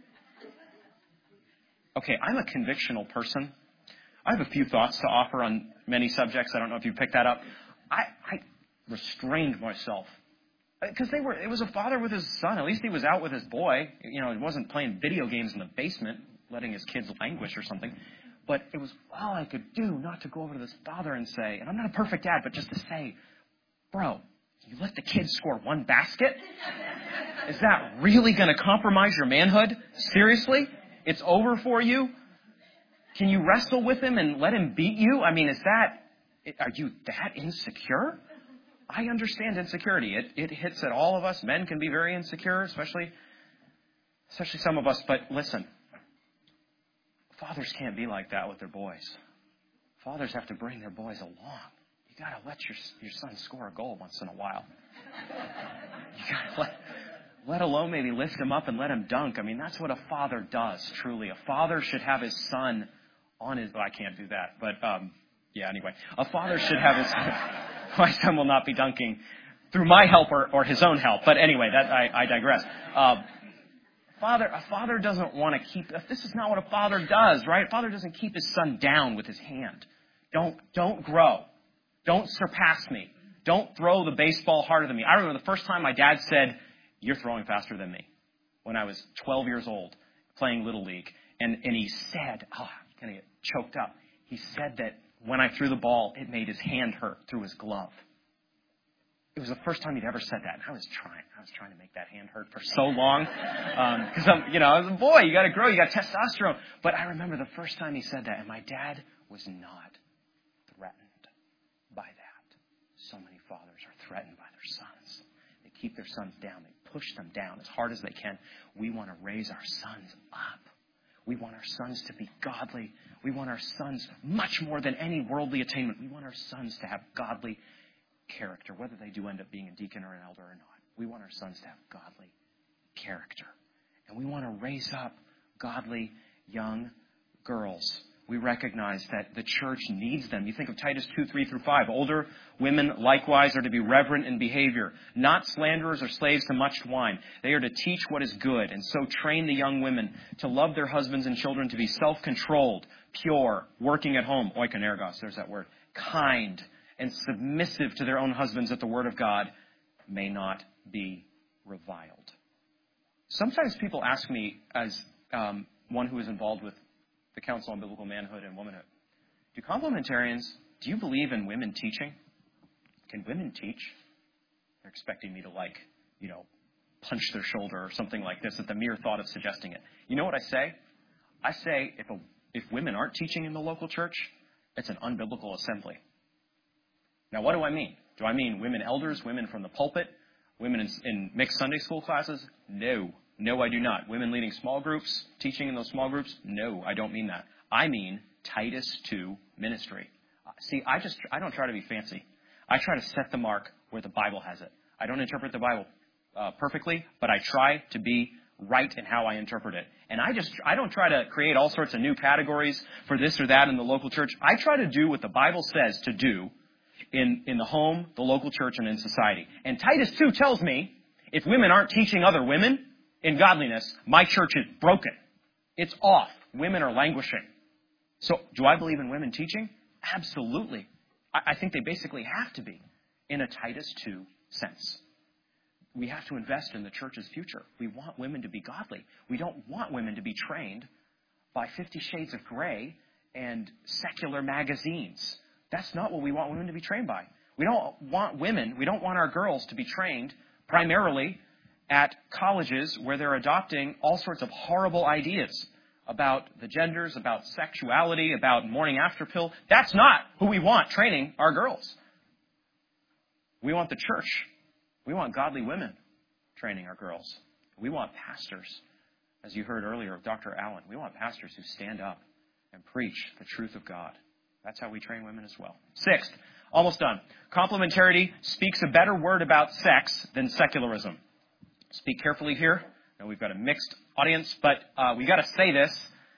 Okay, I'm a convictional person. I have a few thoughts to offer on many subjects. I don't know if you picked that up. I, I restrained myself because they were. It was a father with his son. At least he was out with his boy. You know, he wasn't playing video games in the basement, letting his kids languish or something. But it was all I could do not to go over to this father and say, and I'm not a perfect dad, but just to say, bro, you let the kids score one basket? Is that really going to compromise your manhood? Seriously? It's over for you? Can you wrestle with him and let him beat you? I mean, is that, are you that insecure? I understand insecurity. It, it hits at all of us. Men can be very insecure, especially, especially some of us. But listen, fathers can't be like that with their boys. Fathers have to bring their boys along. You got to let your your son score a goal once in a while. You got to let, let alone maybe lift him up and let him dunk. I mean, that's what a father does, truly. A father should have his son on his, well, I can't do that, but um, yeah, anyway. A father should have his, my son will not be dunking through my help or, or his own help, but anyway, that I, I digress. Uh, father, a father doesn't want to keep, this is not what a father does, right? A father doesn't keep his son down with his hand. Don't, don't grow. Don't surpass me. Don't throw the baseball harder than me. I remember the first time my dad said, "You're throwing faster than me," when I was twelve years old, playing Little League. And, and he said, oh, I'm going to get choked up. He said that when I threw the ball, it made his hand hurt through his glove. It was the first time he'd ever said that. And I was trying. I was trying to make that hand hurt for so long. Because, um, I'm, you know, I was a boy. You got to grow. You got testosterone. But I remember the first time he said that. And my dad was not threatened by that. So many fathers are threatened by their sons. They keep their sons down. They push them down as hard as they can. We want to raise our sons up. We want our sons to be godly. We want our sons, much more than any worldly attainment, we want our sons to have godly character, whether they do end up being a deacon or an elder or not. We want our sons to have godly character. And we want to raise up godly young girls. We recognize that the church needs them. You think of Titus two, three through five. Older women likewise are to be reverent in behavior, not slanderers or slaves to much wine. They are to teach what is good, and so train the young women to love their husbands and children, to be self-controlled, pure, working at home, oikonergos, there's that word, kind, and submissive to their own husbands, that the word of God may not be reviled. Sometimes people ask me, as um, one who is involved with the Council on Biblical Manhood and Womanhood, do complementarians, do you believe in women teaching? Can women teach? They're expecting me to, like, you know, punch their shoulder or something like this at the mere thought of suggesting it. You know what I say? I say if a, if women aren't teaching in the local church, it's an unbiblical assembly. Now, what do I mean? Do I mean women elders, women from the pulpit, women in, in mixed Sunday school classes? No. No, I do not. Women leading small groups, teaching in those small groups? No, I don't mean that. I mean Titus two ministry. See, I just, I don't try to be fancy. I try to set the mark where the Bible has it. I don't interpret the Bible uh, perfectly, but I try to be right in how I interpret it. And I just, I don't try to create all sorts of new categories for this or that in the local church. I try to do what the Bible says to do in, in the home, the local church, and in society. And Titus two tells me, if women aren't teaching other women in godliness, my church is broken. It's off. Women are languishing. So, do I believe in women teaching? Absolutely. I, I think they basically have to be in a Titus two sense. We have to invest in the church's future. We want women to be godly. We don't want women to be trained by Fifty Shades of Grey and secular magazines. That's not what we want women to be trained by. We don't want women, we don't want our girls to be trained primarily at colleges where they're adopting all sorts of horrible ideas about the genders, about sexuality, about morning after pill. That's not who we want training our girls. We want the church. We want godly women training our girls. We want pastors, as you heard earlier of Doctor Allen. We want pastors who stand up and preach the truth of God. That's how we train women as well. Sixth, almost done. Complementarity speaks a better word about sex than secularism. Speak carefully here. Now, we've got a mixed audience, but uh, we got to say this.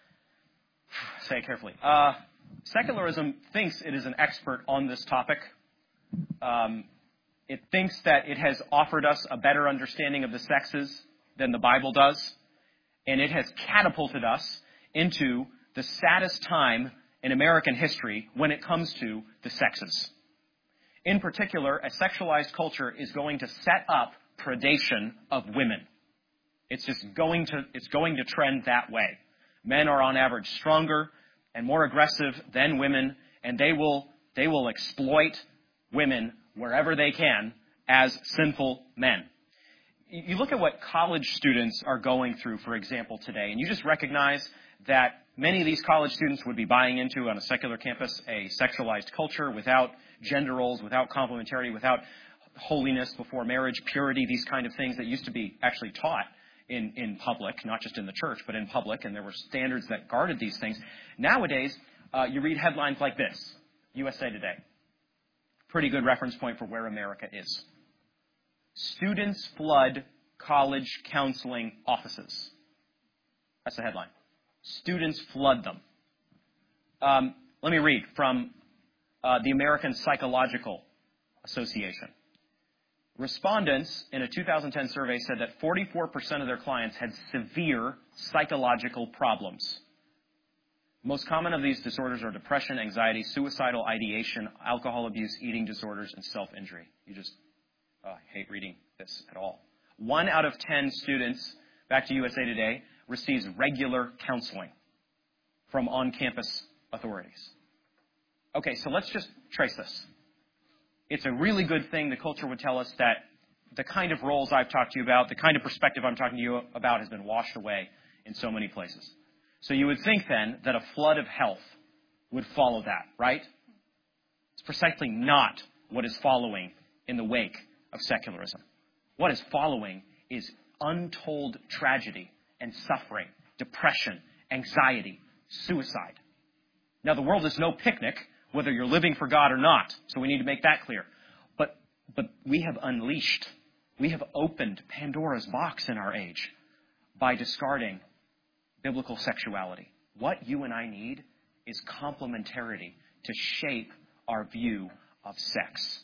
Say it carefully. Uh, secularism thinks it is an expert on this topic. Um, it thinks that it has offered us a better understanding of the sexes than the Bible does, and it has catapulted us into the saddest time in American history when it comes to the sexes. In particular, a sexualized culture is going to set up predation of women. It's just going to, it's going to trend that way. Men are on average stronger and more aggressive than women, and they will, they will exploit women wherever they can as sinful men. You look at what college students are going through, for example, today, and you just recognize that many of these college students would be buying into, on a secular campus, a sexualized culture without gender roles, without complementarity, without holiness before marriage, purity, these kind of things that used to be actually taught in, in public, not just in the church, but in public, and there were standards that guarded these things. Nowadays, uh, you read headlines like this, U S A Today. Pretty good reference point for where America is. Students flood college counseling offices. That's the headline. Students flood them. Um, let me read from uh, the American Psychological Association. Respondents in a two thousand ten survey said that forty-four percent of their clients had severe psychological problems. Most common of these disorders are depression, anxiety, suicidal ideation, alcohol abuse, eating disorders, and self-injury. You just uh, hate reading this at all. One out of ten students, back to U S A Today, receives regular counseling from on-campus authorities. Okay, so let's just trace this. It's a really good thing the culture would tell us that the kind of roles I've talked to you about, the kind of perspective I'm talking to you about has been washed away in so many places. So you would think then that a flood of health would follow that, right? It's precisely not what is following in the wake of secularism. What is following is untold tragedy and suffering, depression, anxiety, suicide. Now, the world is no picnic, whether you're living for God or not, so we need to make that clear. But, but we have unleashed, we have opened Pandora's box in our age by discarding biblical sexuality. What you and I need is complementarity to shape our view of sex.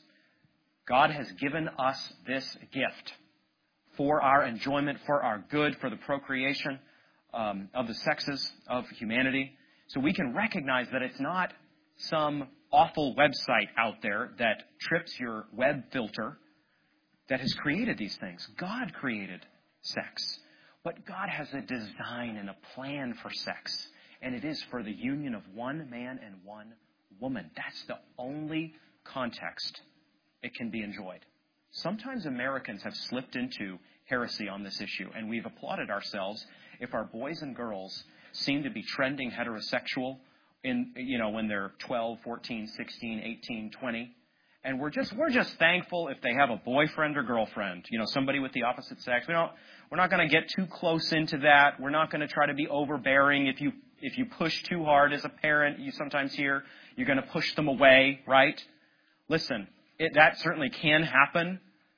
God has given us this gift for our enjoyment, for our good, for the procreation um, of the sexes of humanity. So we can recognize that it's not some awful website out there that trips your web filter that has created these things. God created sex. But God has a design and a plan for sex. And it is for the union of one man and one woman. That's the only context it can be enjoyed. Sometimes Americans have slipped into heresy on this issue, and we've applauded ourselves if our boys and girls seem to be trending heterosexual in, you know, when they're twelve, fourteen, sixteen, eighteen, twenty. And we're just we're just thankful if they have a boyfriend or girlfriend, you know, somebody with the opposite sex. We don't we're not going to get too close into that. We're not going to try to be overbearing. If you if you push too hard as a parent, you sometimes hear you're going to push them away, right? Listen, it, that certainly can happen.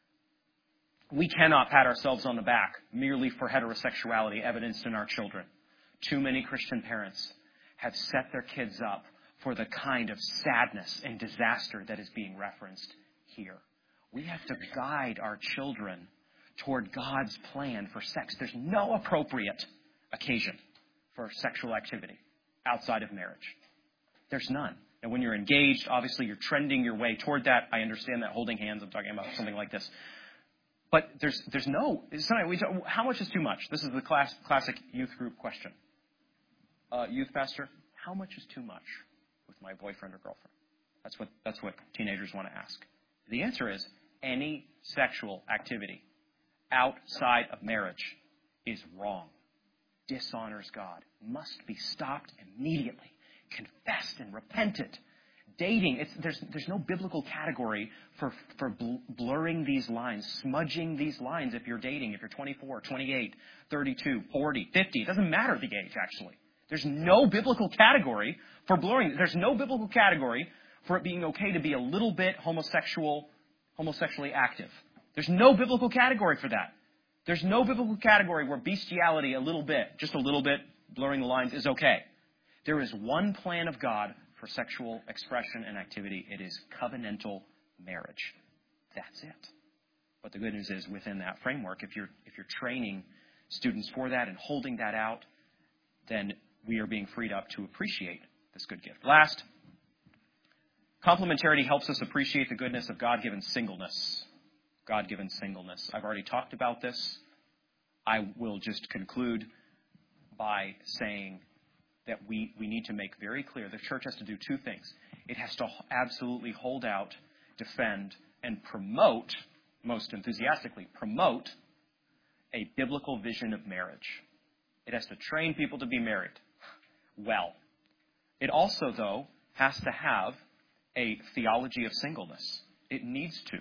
We cannot pat ourselves on the back merely for heterosexuality evidenced in our children. Too many Christian parents have set their kids up for the kind of sadness and disaster that is being referenced here. We have to guide our children toward God's plan for sex. There's no appropriate occasion for sexual activity outside of marriage. There's none. And when you're engaged, obviously you're trending your way toward that. I understand that holding hands, I'm talking about something like this. But there's there's no, it's not, we, how much is too much? This is the class, classic youth group question. Uh, youth pastor, how much is too much with my boyfriend or girlfriend? That's what that's what teenagers want to ask. The answer is any sexual activity outside of marriage is wrong, dishonors God, must be stopped immediately, confessed and repented. Dating, it's, there's there's no biblical category for for bl- blurring these lines, smudging these lines if you're dating, if you're twenty-four, twenty-eight, thirty-two, forty, fifty. It doesn't matter the age, actually. There's no biblical category for blurring. There's no biblical category for it being okay to be a little bit homosexual, homosexually active. There's no biblical category for that. There's no biblical category where bestiality, a little bit, just a little bit, blurring the lines, is okay. There is one plan of God for sexual expression and activity. It is covenantal marriage. That's it. But the good news is, within that framework, if you're if you're training students for that and holding that out, then we are being freed up to appreciate this good gift. Last, complementarity helps us appreciate the goodness of God-given singleness. God-given singleness. I've already talked about this. I will just conclude by saying that we, we need to make very clear the church has to do two things. It has to absolutely hold out, defend, and promote, most enthusiastically, promote a biblical vision of marriage. It has to train people to be married well. It also, though, has to have a theology of singleness. It needs to.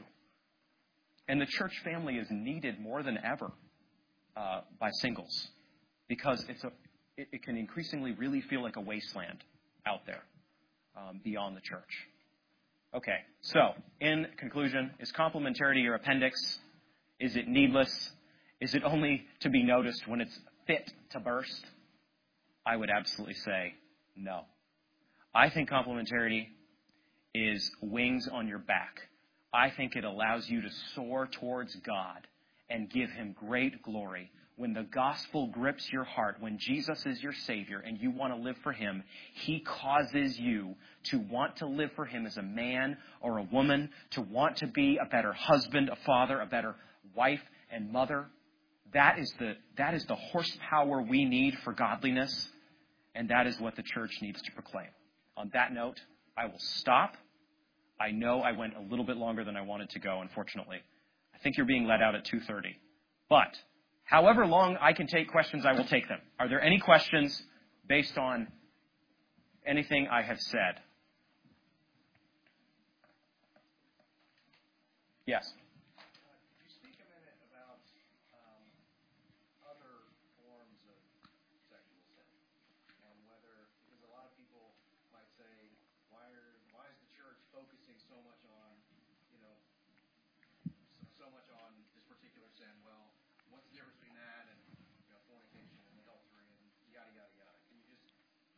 And the church family is needed more than ever uh, by singles, because it's a it, it can increasingly really feel like a wasteland out there um, beyond the church. Okay, so in conclusion, is complementarity your appendix? Is it needless? Is it only to be noticed when it's fit to burst? I would absolutely say no. I think complementarity is wings on your back. I think it allows you to soar towards God and give him great glory. When the gospel grips your heart, when Jesus is your Savior and you want to live for him, he causes you to want to live for him as a man or a woman, to want to be a better husband, a father, a better wife and mother. That is the, that is the horsepower we need for godliness, and that is what the church needs to proclaim. On that note, I will stop. I know I went a little bit longer than I wanted to go, unfortunately. I think you're being let out at two thirty. But however long I can take questions, I will take them. Are there any questions based on anything I have said? Yes. Could you speak a minute about um, other forms of sexual sin, and whether, because a lot of people might say, why are why is the church focusing so much on, you know, so, so much on this particular sin? Well, what's the difference between that and, you know, fornication and adultery and yada yada yada? Can you just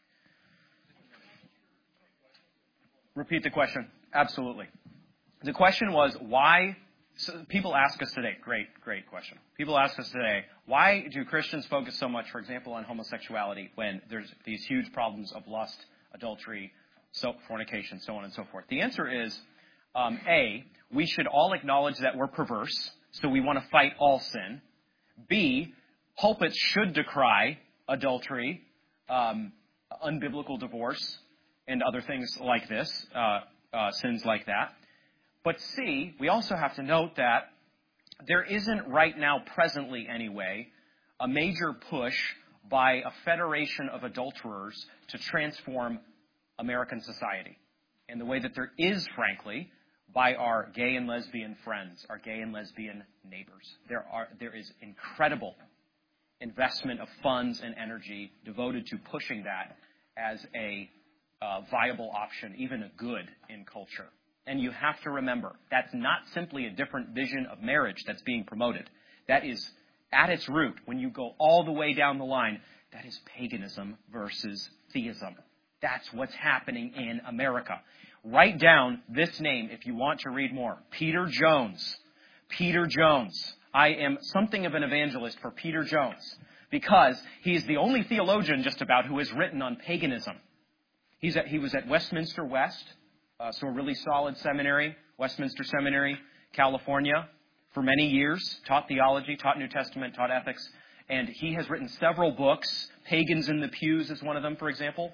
Repeat the question. Absolutely. The question was, why, so people ask us today, great, great question. People ask us today, why do Christians focus so much, for example, on homosexuality when there's these huge problems of lust, adultery, so fornication, so on and so forth? The answer is, um, A, we should all acknowledge that we're perverse, so we want to fight all sin. B, pulpits should decry adultery, um, unbiblical divorce, and other things like this, uh, uh, sins like that. But C, we also have to note that there isn't right now, presently anyway, a major push by a federation of adulterers to transform American society. In the way that there is, frankly, by our gay and lesbian friends, our gay and lesbian neighbors. There are there is incredible investment of funds and energy devoted to pushing that as a uh, viable option, even a good in culture. And you have to remember, that's not simply a different vision of marriage that's being promoted. That is, at its root, when you go all the way down the line, that is paganism versus theism. That's what's happening in America. Write down this name if you want to read more. Peter Jones. Peter Jones. I am something of an evangelist for Peter Jones because he is the only theologian just about who has written on paganism. He's at, he was at Westminster West. Uh, so a really solid seminary, Westminster Seminary, California, for many years, taught theology, taught New Testament, taught ethics, and he has written several books. Pagans in the Pews is one of them, for example,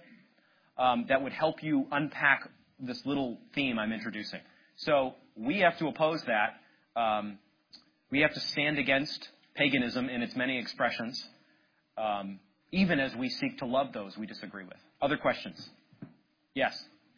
um, that would help you unpack this little theme I'm introducing. So we have to oppose that. Um, we have to stand against paganism in its many expressions, um, even as we seek to love those we disagree with. Other questions? Yes?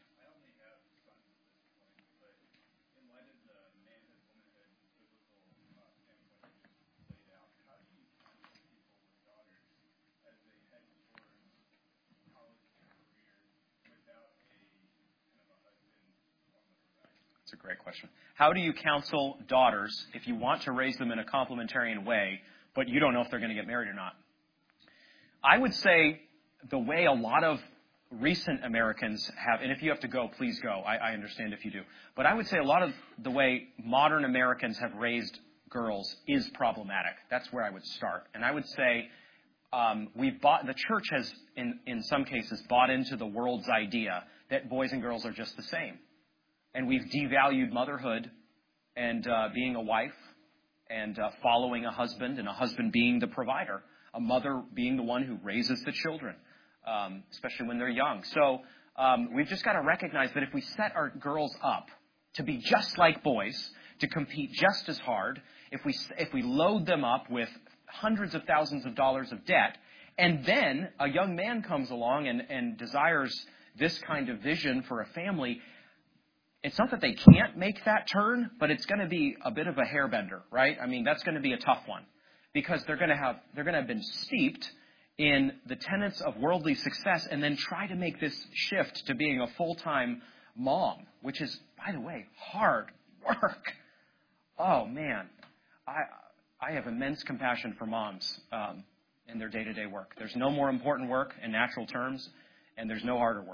That's a great question. How do you counsel daughters if you want to raise them in a complementarian way, but you don't know if they're going to get married or not? I would say the way a lot of recent Americans have, and if you have to go, please go. I, I understand if you do. But I would say a lot of the way modern Americans have raised girls is problematic. That's where I would start. And I would say um, we've bought, the church has, in, in some cases, bought into the world's idea that boys and girls are just the same. And we've devalued motherhood and uh, being a wife and uh, following a husband, and a husband being the provider, a mother being the one who raises the children, um, especially when they're young. So um, we've just got to recognize that if we set our girls up to be just like boys, to compete just as hard, if we if we load them up with hundreds of thousands of dollars of debt, and then a young man comes along and, and desires this kind of vision for a family, it's not that they can't make that turn, but it's going to be a bit of a hairbender, right? I mean, that's going to be a tough one because they're going to have they're going to have been steeped in the tenets of worldly success and then try to make this shift to being a full-time mom, which is, by the way, hard work. Oh, man. I I have immense compassion for moms um, in their day-to-day work. There's no more important work in natural terms, and there's no harder work.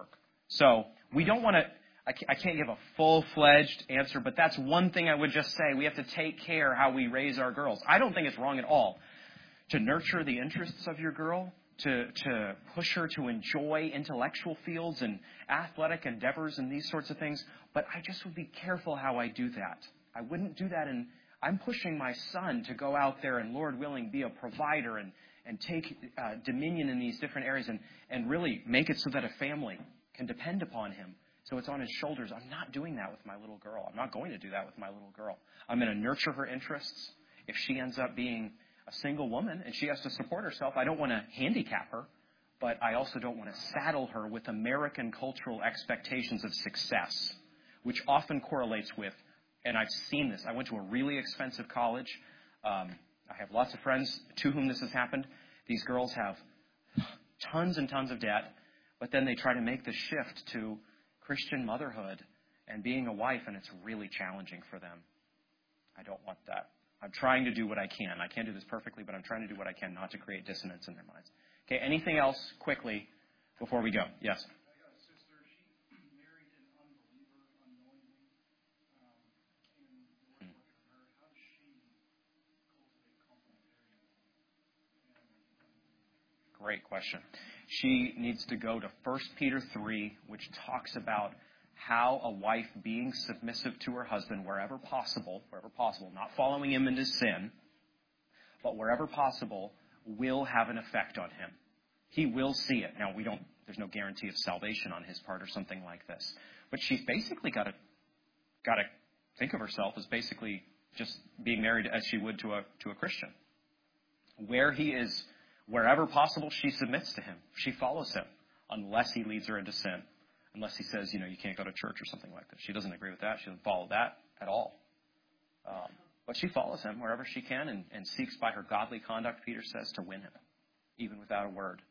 So we don't want to, I can't give a full-fledged answer, but that's one thing I would just say. We have to take care how we raise our girls. I don't think it's wrong at all to nurture the interests of your girl, to, to push her to enjoy intellectual fields and athletic endeavors and these sorts of things. But I just would be careful how I do that. I wouldn't do that in, I'm pushing my son to go out there and, Lord willing, be a provider and, and take uh, dominion in these different areas and, and really make it so that a family can depend upon him. So it's on his shoulders. I'm not doing that with my little girl. I'm not going to do that with my little girl. I'm going to nurture her interests. If she ends up being a single woman and she has to support herself, I don't want to handicap her, but I also don't want to saddle her with American cultural expectations of success, which often correlates with, and I've seen this, I went to a really expensive college. Um, I have lots of friends to whom this has happened. These girls have tons and tons of debt, but then they try to make the shift to Christian motherhood and being a wife, and it's really challenging for them. I don't want that. I'm trying to do what I can. I can't do this perfectly, but I'm trying to do what I can not to create dissonance in their minds. Okay, anything else quickly before we go? Yes? I got a sister. She married an unbeliever unknowingly. Um, and the Lord worked on her. How does she cultivate complementarianism? Great question. She needs to go to First Peter three, which talks about how a wife being submissive to her husband wherever possible, wherever possible, not following him into sin, but wherever possible, will have an effect on him. He will see it. Now, we don't, there's no guarantee of salvation on his part or something like this. But she's basically got to, got to think of herself as basically just being married as she would to a, to a Christian. Where he is, wherever possible, she submits to him. She follows him, unless he leads her into sin. Unless he says, you know, you can't go to church or something like this. She doesn't agree with that. She doesn't follow that at all. Um, but she follows him wherever she can and, and seeks by her godly conduct, Peter says, to win him, even without a word.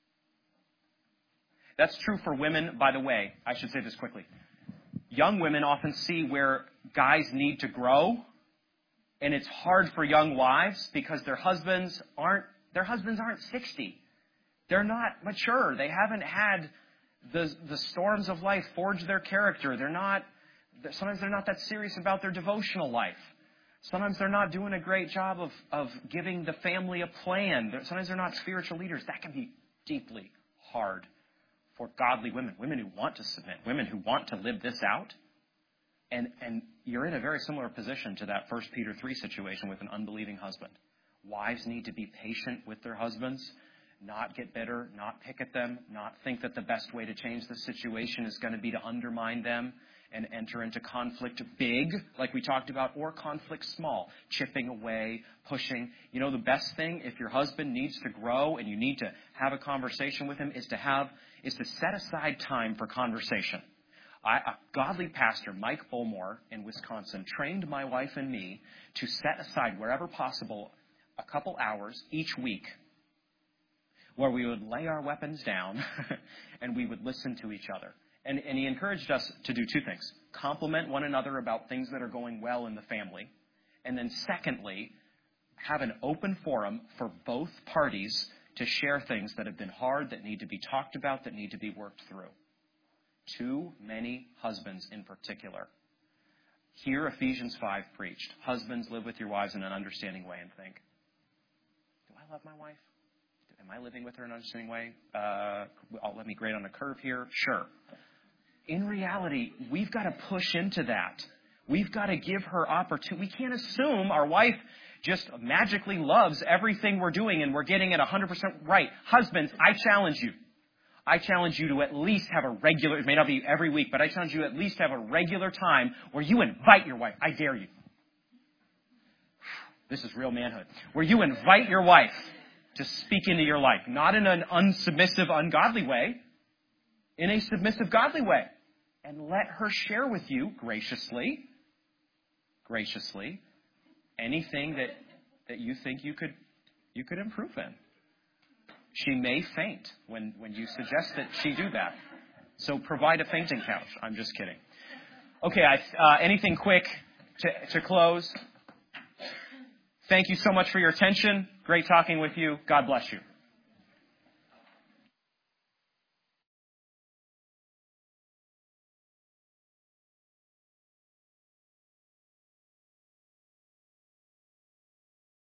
That's true for women, by the way. I should say this quickly. Young women often see where guys need to grow, and it's hard for young wives because their husbands aren't Their husbands aren't sixty. They're not mature. They haven't had the the storms of life forge their character. They're not, sometimes they're not that serious about their devotional life. Sometimes they're not doing a great job of, of giving the family a plan. Sometimes they're not spiritual leaders. That can be deeply hard for godly women, women who want to submit, women who want to live this out. And, and you're in a very similar position to that First Peter three situation with an unbelieving husband. Wives need to be patient with their husbands, not get bitter, not pick at them, not think that the best way to change the situation is going to be to undermine them and enter into conflict big, like we talked about, or conflict small, chipping away, pushing. You know, the best thing if your husband needs to grow and you need to have a conversation with him is to have, is to set aside time for conversation. I, a godly pastor, Mike Bullmore in Wisconsin, trained my wife and me to set aside wherever possible a couple hours each week where we would lay our weapons down and we would listen to each other. And, and he encouraged us to do two things. Compliment one another about things that are going well in the family. And then secondly, have an open forum for both parties to share things that have been hard, that need to be talked about, that need to be worked through. Too many husbands in particular hear Ephesians five preached. Husbands, live with your wives in an understanding way and think, do I love my wife? Am I living with her in an understanding way? Uh, oh, let me grade on a curve here. Sure. In reality, we've got to push into that. We've got to give her opportunity. We can't assume our wife just magically loves everything we're doing and we're getting it one hundred percent right. Husbands, I challenge you. I challenge you to at least have a regular, it may not be every week, but I challenge you to at least have a regular time where you invite your wife. I dare you. This is real manhood. Where you invite your wife to speak into your life. Not in an unsubmissive, ungodly way. In a submissive, godly way. And let her share with you graciously, graciously, anything that, that you think you could, you could improve in. She may faint when, when you suggest that she do that. So provide a fainting couch. I'm just kidding. Okay, I, uh, anything quick to, to close? Thank you so much for your attention. Great talking with you. God bless you.